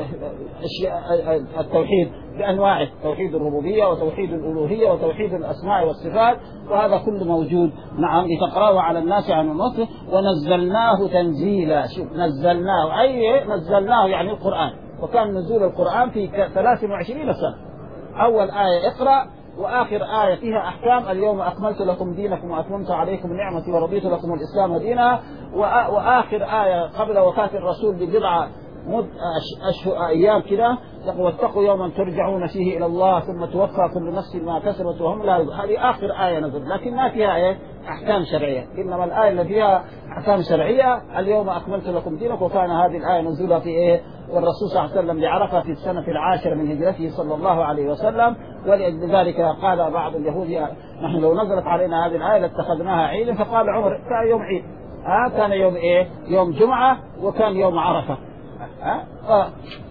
التوحيد بأنواعه توحيد الربوبية وتوحيد الألوهية وتوحيد الأسماء والصفات وهذا كله موجود نعم لتقرأه على الناس عن النص ونزلناه تنزيلا. شوف نزلناه أي نزلناه يعني القرآن وكان نزول القرآن في ثلاث وعشرين سنة. أول آية اقرأ وآخر آية فيها أحكام اليوم أكملت لكم دينكم وأتممت عليكم نعمتي ورضيت لكم الإسلام دينا. وآخر آية قبل وفاة الرسول ببضع مد أشهر أيام كده واتقوا يوما ترجعون فيه إلى الله ثم توفى كل نفس ما كسبت وهم لا. هذه آخر آية نزل لكن ما فيها إيه أحكام شرعية إنما الآية اللي فيها أحكام شرعية اليوم أكملت لكم دينكم. وكان هذه الآية نزولها في إيه والرسول صلى الله عليه وسلم بعرفة في السنة العاشرة من هجرته صلى الله عليه وسلم. ولذلك قال بعض اليهود نحن لو نزلت علينا هذه الآية لاتخذناها عيدا. فقال عمر كان يوم عيد ها كان يوم إيه يوم جمعة وكان يوم عرفة ها آه.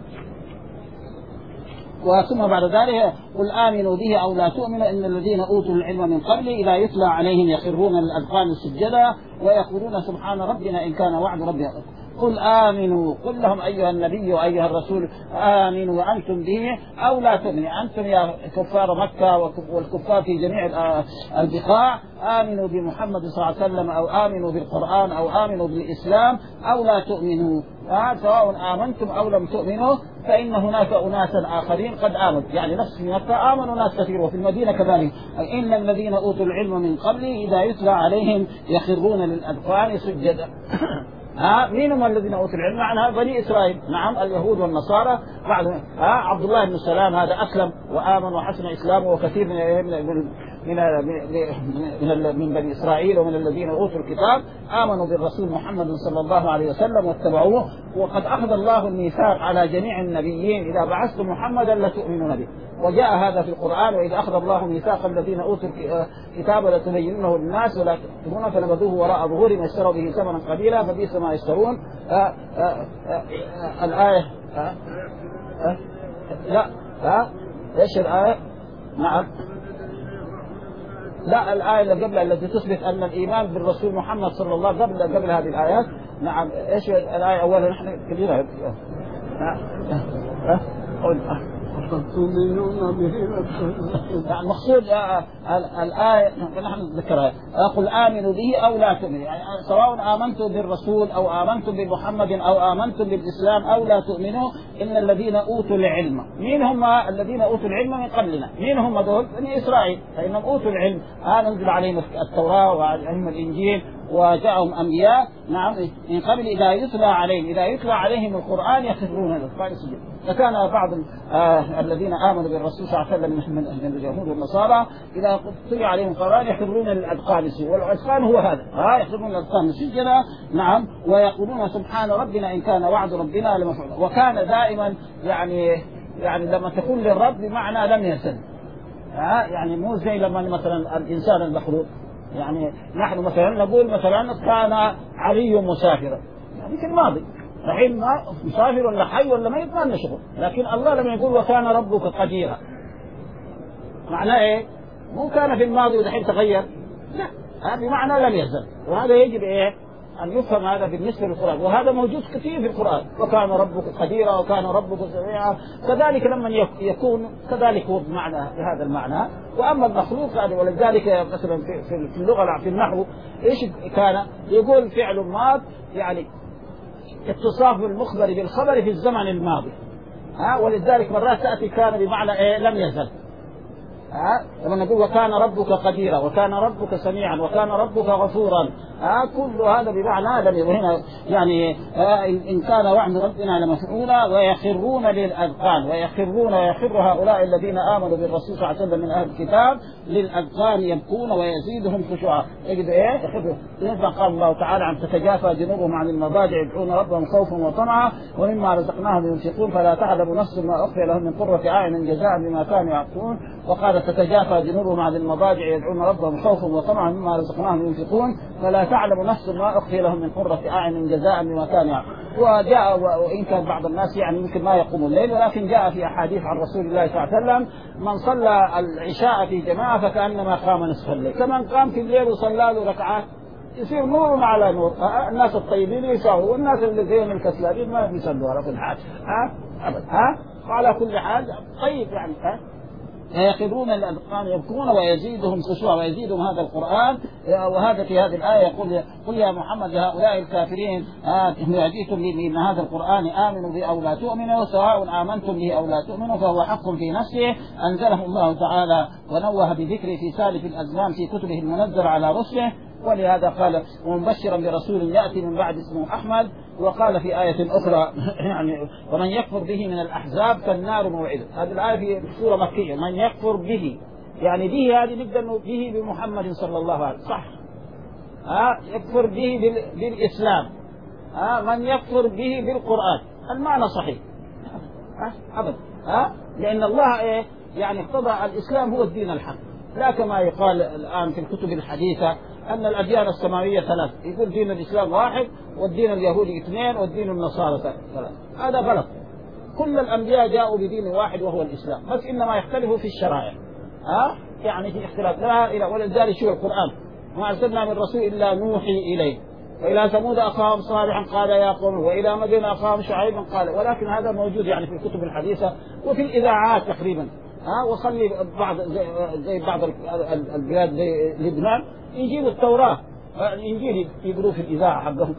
وثم بعد ذلك قل آمنوا به أو لا تؤمنوا إن الذين أوتوا العلم من قبل إذا يتلى عليهم يخرون للأذقان سجدا ويقولون سبحان ربنا إن كان وعد ربنا. قل آمنوا قل لهم أيها النبي وأيها الرسول آمنوا وأنتم به أو لا تؤمنوا أنتم يا كفار مكة والكفار في جميع البقاع آمنوا بمحمد صلى الله عليه وسلم أو آمنوا بالقرآن أو آمنوا بالإسلام أو لا تؤمنوا سواء آمنتم أو لم تؤمنوا فإن هناك أناسا آخرين قد آمنوا يعني نفس في مكة آمنوا ناس كثير وفي المدينة كذلك. إن الذين أوتوا العلم من قبل إذا يتلى عليهم يخرون للأذقان سجدا. ها مين هم الذين اوتوا العلم؟ معناها بني اسرائيل نعم اليهود والنصارى بعد ها عبد الله بن سلام هذا اسلم وامن وحسن اسلامه وكثير من من من من, من بني اسرائيل ومن الذين اوتوا الكتاب امنوا بالرسول محمد صلى الله عليه وسلم واتبعوه. وقد اخذ الله الميثاق على جميع النبيين اذا بعثتم محمدا لتؤمنون به وجاء هذا في القرآن وإذا أخذ الله ميثاق الذين أوتوا الكتاب لتبينونه للناس ولا تكتمونه فنبذوه وراء ظهورهم واشتروا به ثمنا قليلا فبئس ما يشترون. آآ آآ آآ الآية آآ آآ لا ها ايش الآية؟ نعم لا الآية اللي قبلها التي تثبت أن الإيمان بالرسول محمد صلى الله عليه وسلم قبل قبل هذه الآيات. نعم ايش الآية أولا نحن كبيرة المقصود الآية نحن نذكرها قل آمنوا به أو لا تؤمنوا يعني سواء آمنتم بالرسول أو آمنتم بمحمد أو آمنتم بالإسلام أو لا تؤمنوا إن الذين أوتوا العلم. مين هم الذين أوتوا العلم من قبلنا؟ مين هم دول؟ بني إسرائيل فإنهم أوتوا العلم هذا نزل عليهم التوراة وعليهم الإنجيل وجاءهم أنبياء نعم من قبل إذا يتلى عليهم إذا يتلى عليهم القرآن يخرون للأذقان سجدا. فكان بعض آه الذين آمنوا بالرسول صلى الله عليه وسلم من اليهود والنصارى إذا تلى عليهم القرآن يخرون للأذقان سجدا والأذقان هو هذا ها يخرون للأذقان سجدا نعم ويقولون سبحان ربنا إن كان وعد ربنا لمفعولا. وكان دائما يعني يعني لما تكون للرب بمعنى لم يزل ها يعني مو زي لما مثلا الإنسان المخلوق يعني نحن مثلا نقول مثلا كان علي مسافرا يعني في الماضي الحين ما مسافر ولا حي ولا ما يتمنى شغل. لكن الله لما يقول وكان ربك قديرا معناه ايه؟ مو كان في الماضي والحين تغير لا هذا بمعنى لم يزل. وهذا يجب ايه أن يفهم هذا بالنسبة للقرآن، وهذا موجود كثير في القرآن، وكان ربك قديرا وكان ربك سميعا، كذلك لما يكون كذلك هو بمعنى بهذا المعنى. وأما المخلوق هذا، ولذلك مثلا في في اللغة في النحو إيش كان يقول فعل ماض يعني اتصاف بالمخبر بالخبر في الزمن الماضي، ها، ولذلك مرات تأتي كان بمعنى إيه لم يزل، ها، لما نقول وكان ربك قديرا وكان ربك سميعا وكان ربك غفورا، ها، كل هذا بمعنى لم هنا يعني إن كان وعد ربنا لمفعولا ويخرون للأذقان، ويخرون ويخر هؤلاء الذين آمنوا بالرسول صلى الله عليه وسلم من أهل الكتاب للأذقان يبكون ويزيدهم خشوعا. يجد إيه يخروا. لذا قال الله تعالى عن تتجافى جنوبهم عن المضاجع يدعون ربهم خوفا وطمعا ومما رزقناهم ينفقون فلا تعلم نفس ما أخفي لهم من قرة أعين جزاء بما كانوا يعملون. وقال تتجافى جنوبهم عن المضاجع يدعون ربهم خوفا وطمعا مما رزقناهم ينفقون فلا تعلم نفس ما أخفي لهم من قرة أعين جزاء بما كانوا يعملون. وجاء وإن كان بعض الناس يعني يمكن ما يقوم الليل، ولكن جاء في أحاديث عن رسول الله صلى الله عليه وسلم من صلى العشاء في جماعة فكأنما قام نصف الليل، كمن قام في الليل وصلى له ركعات يصير نور على نور. الناس الطيبين يساووا والناس اللي زين الكسلانين ما بيصلوا على كل حال، ها أبدا، ها وعلى كل حال طيب يعني ها يخرون الأذقان يبكون ويزيدهم خشوعا ويزيدهم هذا القرآن. وهذا في هذه الآية يقول قل يا محمد هؤلاء الكافرين يأتيكم به من هذا القرآن آمنوا به أو لا تؤمنوا سواء آمنتم به أو لا تؤمنوا فهو حق في نفسه أنزله الله تعالى ونوه بذكره في سالف الأزمان في كتبه المنزل على رسله. ولهذا قال ومبشرا برسول يأتي من بعد اسمه أحمد. وقال في آية أخرى يعني ومن يكفر به من الأحزاب فالنار موعده. هذه الآية في سورة مكية. من يكفر به يعني به هذه نقدر به بمحمد صلى الله عليه وسلم صح، ها يكفر به بالإسلام، ها من يكفر به بالقرآن المعنى صحيح، ها أبدا، ها لأن الله إيه يعني اقتضى الإسلام هو الدين الحق، لا كما يقال الآن في الكتب الحديثة أن الأديان السماوية ثلاث، يقول دين الإسلام واحد والدين اليهودي اثنين والدين النصارى ثلاث. هذا غلط. كل الأنبياء جاءوا بدين واحد وهو الإسلام، بس إنما يختلفوا في الشرائع، ها يعني في اختلاف لا إله. ولذلك شو القرآن ما أرسلنا من رسول إلا نوحي إليه وإلى ثمود أخاهم صالحا قال يا قوم وإلى مدين أخاهم شعيبا قال. ولكن هذا موجود يعني في الكتب الحديثة وفي الإذاعات تقريبا، ها وخلي بعض زي, زي بعض البلاد زي لبنان يجيبوا التوراة الإنجيل يقولوا في الإذاعة حقهم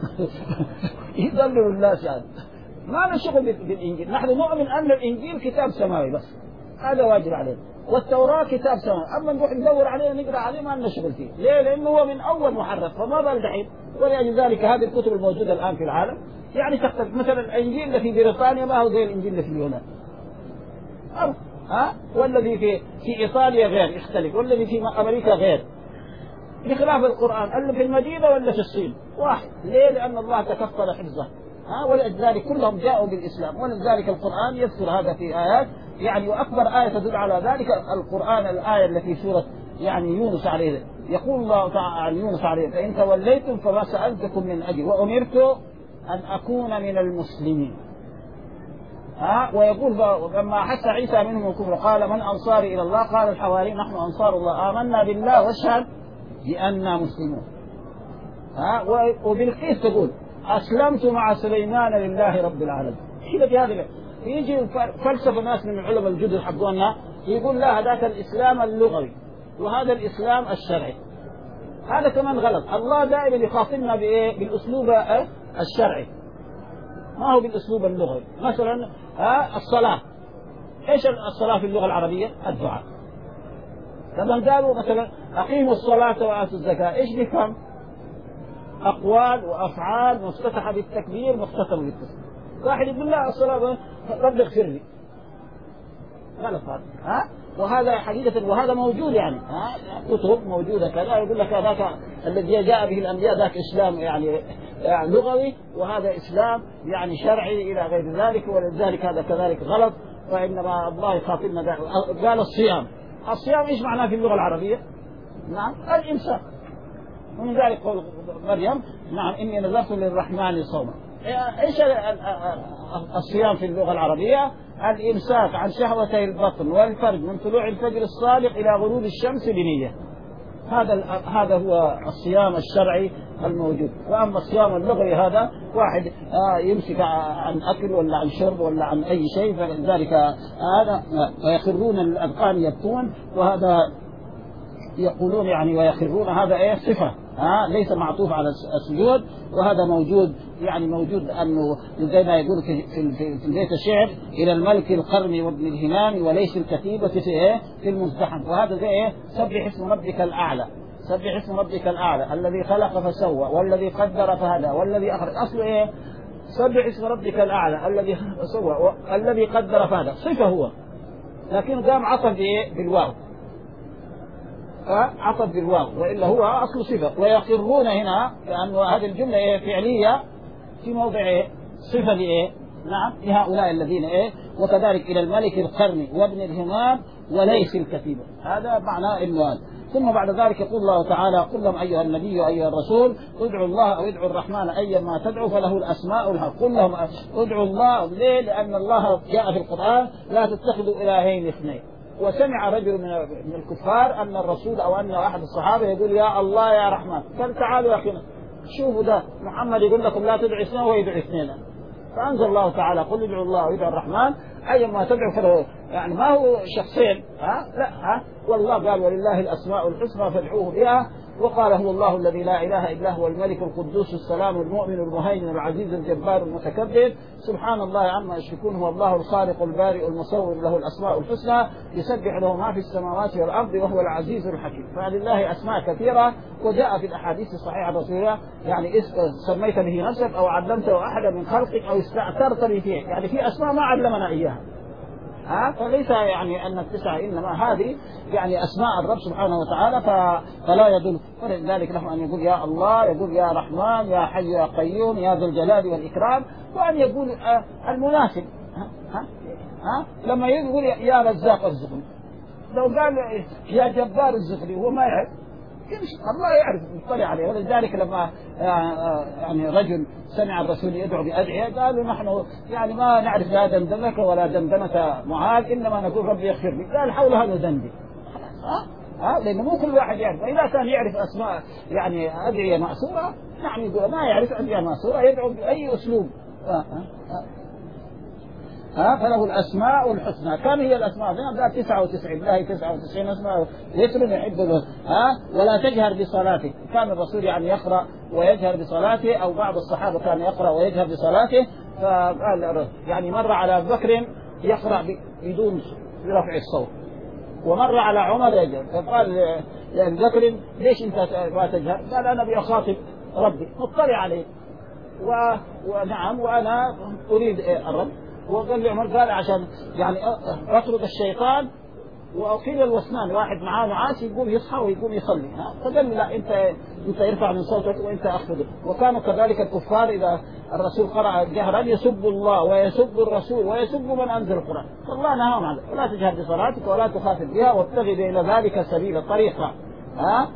يضللوا الناس يعني ما نشغل بالإنجيل. نحن نؤمن أن الإنجيل كتاب سماوي بس هذا واجب علينا، والتوراة كتاب سماوي، أما نروح ندور عليه نقرأ عليه ما نشغل فيه. ليه؟ لأنه هو من أول محرف فما بال دحين. ولأجل ذلك هذه الكتب الموجودة الآن في العالم يعني تختلف. مثلا الإنجيل اللي في بريطانيا ما هو زي الإنجيل اللي في اليونان، ها والذي في في إيطاليا غير يختلف، والذي في أمريكا غير، بخلاف القرآن اللي في المدينة ولا في الصين واحد. ليه؟ لأن الله تكفل حفظه، ها ولذلك كلهم جاءوا بالإسلام. ولذلك القرآن يذكر هذا في آيات يعني، وأكبر آية تدل على ذلك القرآن الآية التي في سورة يعني يونس عليه يقول الله تعالى عن يونس عليه فإن توليتم فما سألتكم من أجر وأمرت أن أكون من المسلمين، ها ويقول لما حس عيسى منهم الكفر قال من أنصاري إلى الله قال الحواريون نحن أنصار الله آمنا بالله واشهد بأننا مسلمون. ها وبالقيس تقول أسلمت مع سليمان لله رب العالمين. كذا في هذا يجي فلسفة ناس من العلماء الجدد حقونا يقول لا هذاك الإسلام اللغوي وهذا الإسلام الشرعي. هذا كمان غلط. الله دائما يخاطبنا بإيه؟ بالأسلوب الشرعي ما هو بالأسلوب اللغوي. مثلا ها الصلاة، إيش الصلاة في اللغة العربية؟ الدعاء. لما قالوا مثلا أقيموا الصلاة وآتوا الزكاة إيش بيفهم؟ أقوال وأفعال مفتتحة بالتكبير مختتمة بالتسليم. واحد يقول لا الصلاة رب اغفر لي، غلط هذا، ها وهذا حقيقة وهذا موجود يعني، ها كتب موجودة كذا يقول لك هذاك الذي جاء به الأنبياء ذاك إسلام يعني, يعني لغوي وهذا إسلام يعني شرعي إلى غير ذلك. ولذلك هذا كذلك غلط. فإنما الله يخاطبنا قال الصيام. الصيام إيش معناه في اللغة العربية؟ نعم الإمساك. ومن ذلك قول مريم نعم إني نذرت للرحمن صوما. إيش الصيام في اللغة العربية؟ الإمساك عن شهوتي البطن والفرج من طلوع الفجر الصادق إلى غروب الشمس بنية. هذا هذا هو الصيام الشرعي الموجود. واما الصيام اللغوي هذا واحد آه يمسك عن اكل ولا عن شرب ولا عن اي شيء، فلذلك هذا ويخرون الاذقان يبكون، وهذا يقولون يعني ويخرون هذا ايه صفه ها ليس معطوف على السجود، وهذا موجود يعني موجود انه زي ما يقول في في في بيت الشعر الى الملك القرن وابن الهمام وليس الكتيبه في ايه في المزدحم. وهذا زي ايه سبح اسم ربك الاعلى، سبح اسم ربك الاعلى الذي خلق فسوى والذي قدر فهدى والذي اخرج. اصله ايه سبح اسم ربك الاعلى الذي سوى الذي قدر فهدى، صفه هو، لكن قام عطف بايه بالواو، عطف بالواو، والا هو اصل صفه. ويقرون هنا لانه هذه الجمله ايه فعليه في موضع ايه صفه لايه نعم لهؤلاء الذين ايه وكذلك الى الملك القرن وابن الهمام وليس الكتيبه، هذا معناه انه. ثم بعد ذلك يقول الله تعالى قل لهم ايها النبي ايها الرسول ادعوا الله او ادعوا الرحمن ايا ما تدعوا فله الاسماء الحسنى. قل لهم ادعوا الله، ليه؟ لان الله جاء في القران لا تتخذوا الهين اثنين. وسمع رجل من الكفار ان الرسول او ان احد الصحابه يقول يا الله يا رحمن، قال تعالوا يا اخينا شوفوا ده محمد يقول لكم لا تدعوا اثنين وهو يدعو اثنين. فانزل الله تعالى قل ادعوا الله وادعوا الرحمن ايا ما تدعوا فله، يعني ما هو شخصين ها لا ها والله قال ولله الاسماء الحسنى فادعوه بها، وقال هو الله الذي لا اله الا هو الملك القدوس السلام المؤمن المهيمن العزيز الجبار المتكبر سبحان الله عما يشركون، هو الله الخالق البارئ المصور له الاسماء الحسنى يسبح له ما في السماوات والارض وهو العزيز الحكيم. فلله اسماء كثيره، وجاء في الاحاديث الصحيحه الرسوليه يعني سميت به نفسك او علمته احدا من خلقك او استاثرت به فيه، يعني في اسماء ما علمنا اياها ها فليس يعني ان التسعه انما هذه يعني اسماء الرب سبحانه وتعالى فلا يدل. ولذلك له ان يقول يا الله، يقول يا رحمن، يا حي يا قيوم، يا ذو الجلال والاكرام، وان يقول المناسب ها ها, ها؟ لما يقول يا رزاق ارزقني، لو قال يا جبار ارزقني وهو ما يعرف الله يعرف يطلع عليه. ولذلك لما يعني رجل سمع الرسول يدعو بأدعية قالوا نحن يعني ما نعرف لا دندنك ولا دندنة معاذ انما نقول ربي يغفر لي، قال حول هذا ذنبي ها ها لانه مو كل واحد يعرف. واذا كان يعرف اسماء يعني ادعية مأثورة نحن يقول ما يعرف ادعية مأثورة يدعو باي اسلوب ها ها ها فله الاسماء الحسنى. كم هي الاسماء؟ ذا تسعة وتسعين، الله تسعة وتسعين اسماء يتر يحب ها ولا تجهر بصلاتك. كان الرسول يعني يقرأ ويجهر بصلاته، او بعض الصحابه كان يقرأ ويجهر بصلاته. فقال يعني مر على أبي بكر يقرأ بدون رفع الصوت، ومر على عمر يجهر، فقال لأبي بكر ليش انت ما تجهر؟ قال انا بأخاطب ربي مطلع عليه و... ونعم وانا اريد الرب. وقال لي عمر قال عشان يعني اطرد الشيطان واقيل الوسنان، واحد معاه نعاس يقوم يصحى ويقوم يصلي ها فقال لي لا انت انت ارفع من صوتك وانت اخفضه. وكانوا كذلك الكفار اذا الرسول قرأ جهرا يسب الله ويسب الرسول ويسب من انزل القرآن، فالله نهاهم عنه ولا تجهر بصلاتك ولا تخافت بها وابتغ الى ذلك سبيل طريقه ها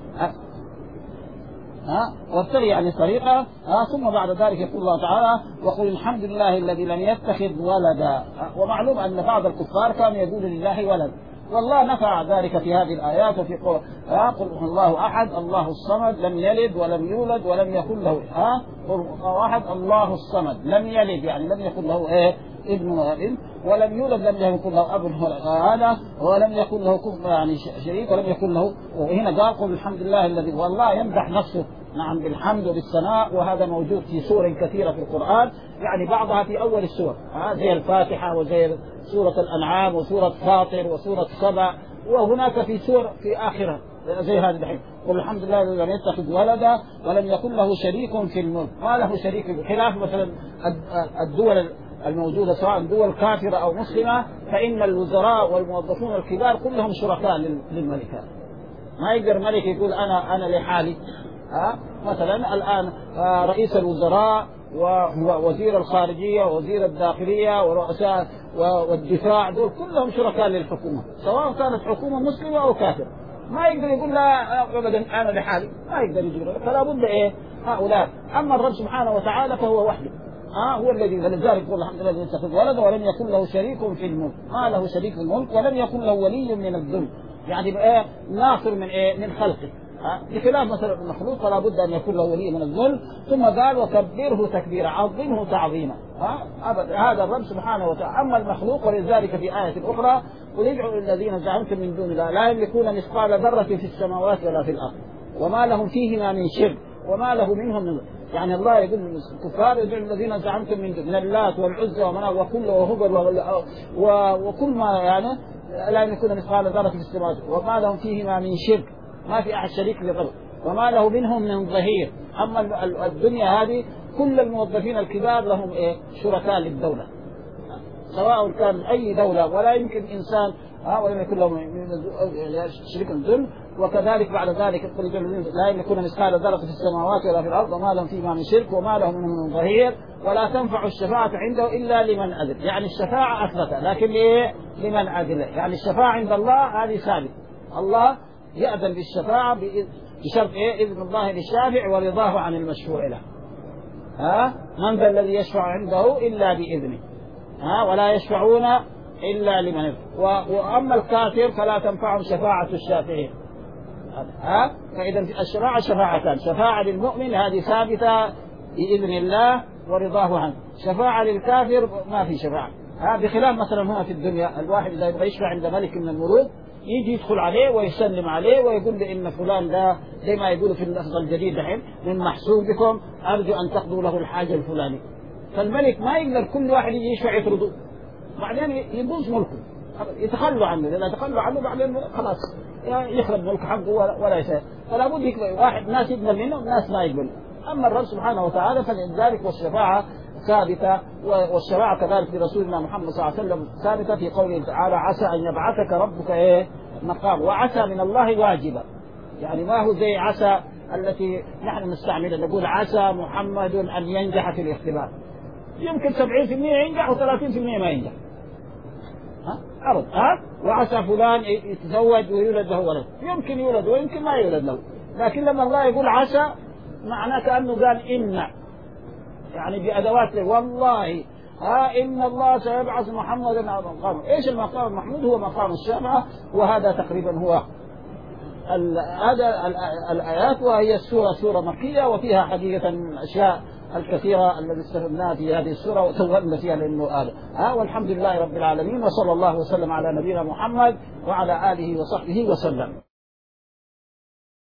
ها وابتغي يعني طريقه ها. ثم بعد ذلك يقول الله تعالى وقل الحمد لله الذي لم يتخذ ولدا. ومعلوم ان بعض الكفار كانوا يقولوا لله ولد، والله نفع ذلك في هذه الايات وفي قل قل الله احد الله الصمد لم يلد ولم يولد ولم يكن له ها قل احد الله الصمد لم يلد يعني لم يكن له ايه ابن وابن، ولم يولد لم يكن له اب هذا، ولم يكن له يعني شريك ولم يكن له. وهنا قال قل الحمد لله الذي، والله يمدح نفسه نعم بالحمد وبالثناء، وهذا موجود في سور كثيرة في القرآن، يعني بعضها في أول السور زي الفاتحة وزي سورة الأنعام وسورة فاطر وسورة سبع، وهناك في سور في آخرها زي هذا الحين قل الحمد لله الذي لم يتخذ ولدا ولم يكن له شريك في الملك. ما له شريك، بخلاف مثلا الدول الموجودة سواء دول كافرة أو مسلمة فإن الوزراء والموظفون الكبار كلهم شركاء للملك. ما يقدر ملك يقول أنا أنا لحالي ها مثلا الآن رئيس الوزراء ووزير الخارجية ووزير الداخلية ورؤساء والدفاع دول كلهم شركاء للحكومة سواء كانت حكومة مسلمة أو كافرة. ما يقدر يقول لا أبدا أنا لحالي، ما يقدر يقول. فلا بد إيه هؤلاء. أما الرب سبحانه وتعالى فهو وحده ها هو الذي، لذلك يقول الحمد لله الذي اتخذ ولدا ولم يكن له شريك في الملك، ما له شريك في الملك ولم يكن له ولي من الذل، يعني ايه ناصر من ايه من خلقه بخلاف مثلا المخلوق فلا بد أن يكون له ولي من الذل. ثم قال وكبره تكبيرا، عظمه تعظيما. أبدا هذا الرب سبحانه وتعالى. أما المخلوق ولذلك في آية أخرى قل ادعوا الذين زعمتم من دون الله لا يملكون مثقال ذرة في السماوات ولا في الأرض وما لهم فيهما من شرك وما له منهم من. يعني الله يقول للكفار ادعوا الذين زعمتم من من اللات والعزى ومناة وكل وهبل وكل ما يعني لا يملكون مثقال ذرة في السماوات وما لهم فيهما من شرك، ما في أحد شريك للرب وما له منهم من ظهير. أما الدنيا هذه كل الموظفين الكبار لهم إيه شركاء للدولة سواء كان أي دولة، ولا يمكن إنسان ها ولم يكن لهم شريك الذل. وكذلك بعد ذلك لا يملكون مثقال ذرة في السماوات ولا في الأرض وما لهم فيما من شرك وما لهم منهم من ظهير ولا تنفع الشفاعة عنده إلا لمن أذن. يعني الشفاعة أثبتها لكن ليه؟ لمن أذن. يعني الشفاعة عند الله هذه ثابت، الله يأذن بالشفاعة بشرط إيه؟ إذن الله للشافع ورضاه عن المشفوع له. ها من ذا الذي يشفع عنده إلا بإذنه ها ولا يشفعون إلا لمن أذن. وأما الكافر فلا تنفعهم شفاعة الشافعين. ها فإذا الشفاعة شفاعتان، شفاعة للمؤمن هذه ثابتة بإذن الله ورضاه عنه، شفاعة للكافر ما في شفاعة. ها بخلاف مثلا هنا في الدنيا الواحد إذا يبغى يشفع عند ملك من الملوك يجي يدخل عليه ويسلم عليه ويقول له إن فلان ده زي ما يقولوا في اللفظ الجديد الحين من محسوبكم أرجو أن تقضوا له الحاجة الفلانية. فالملك ما يقدر كل واحد يجي يشفع يطرده، بعدين يبوظ ملكه يتخلوا عنه، لأن يتخلوا عنه بعدين خلاص يخرب ملك حقه ولا يسأل. فلا بد واحد ناس يقبل منه وناس ما يقبل. أما الرب سبحانه وتعالى فلذلك والشفاعة ثابتة. والشفاعة كذلك لرسولنا محمد صلى الله عليه وسلم ثابتة في قوله تعالى عسى أن يبعثك ربك إيه مقام. وعسى من الله واجبة، يعني ما هو زي عسى التي نحن نستعملها نقول عسى محمد أن ينجح في الاختبار، يمكن سبعين في المئة ينجح وثلاثين في المئة ما ينجح. ها أرض ها وعسى فلان يتزوج ويولد له ولد، يمكن يولد ويمكن ما يولد له. لكن لما الله يقول عسى معناه كأنه قال إن، يعني بأدوات والله ها إن الله سيبعث محمدا على مقام. إيش المقام المحمود؟ هو مقام الشفاعة. وهذا تقريبا هو هذا الآيات. وهي السورة سورة مكية وفيها حقيقة الأشياء الكثيرة التي استفدناها في هذه السورة وتوهمنا فيها لأنه هذا ها. والحمد لله رب العالمين وصلى الله وسلم على نبينا محمد وعلى آله وصحبه وسلم.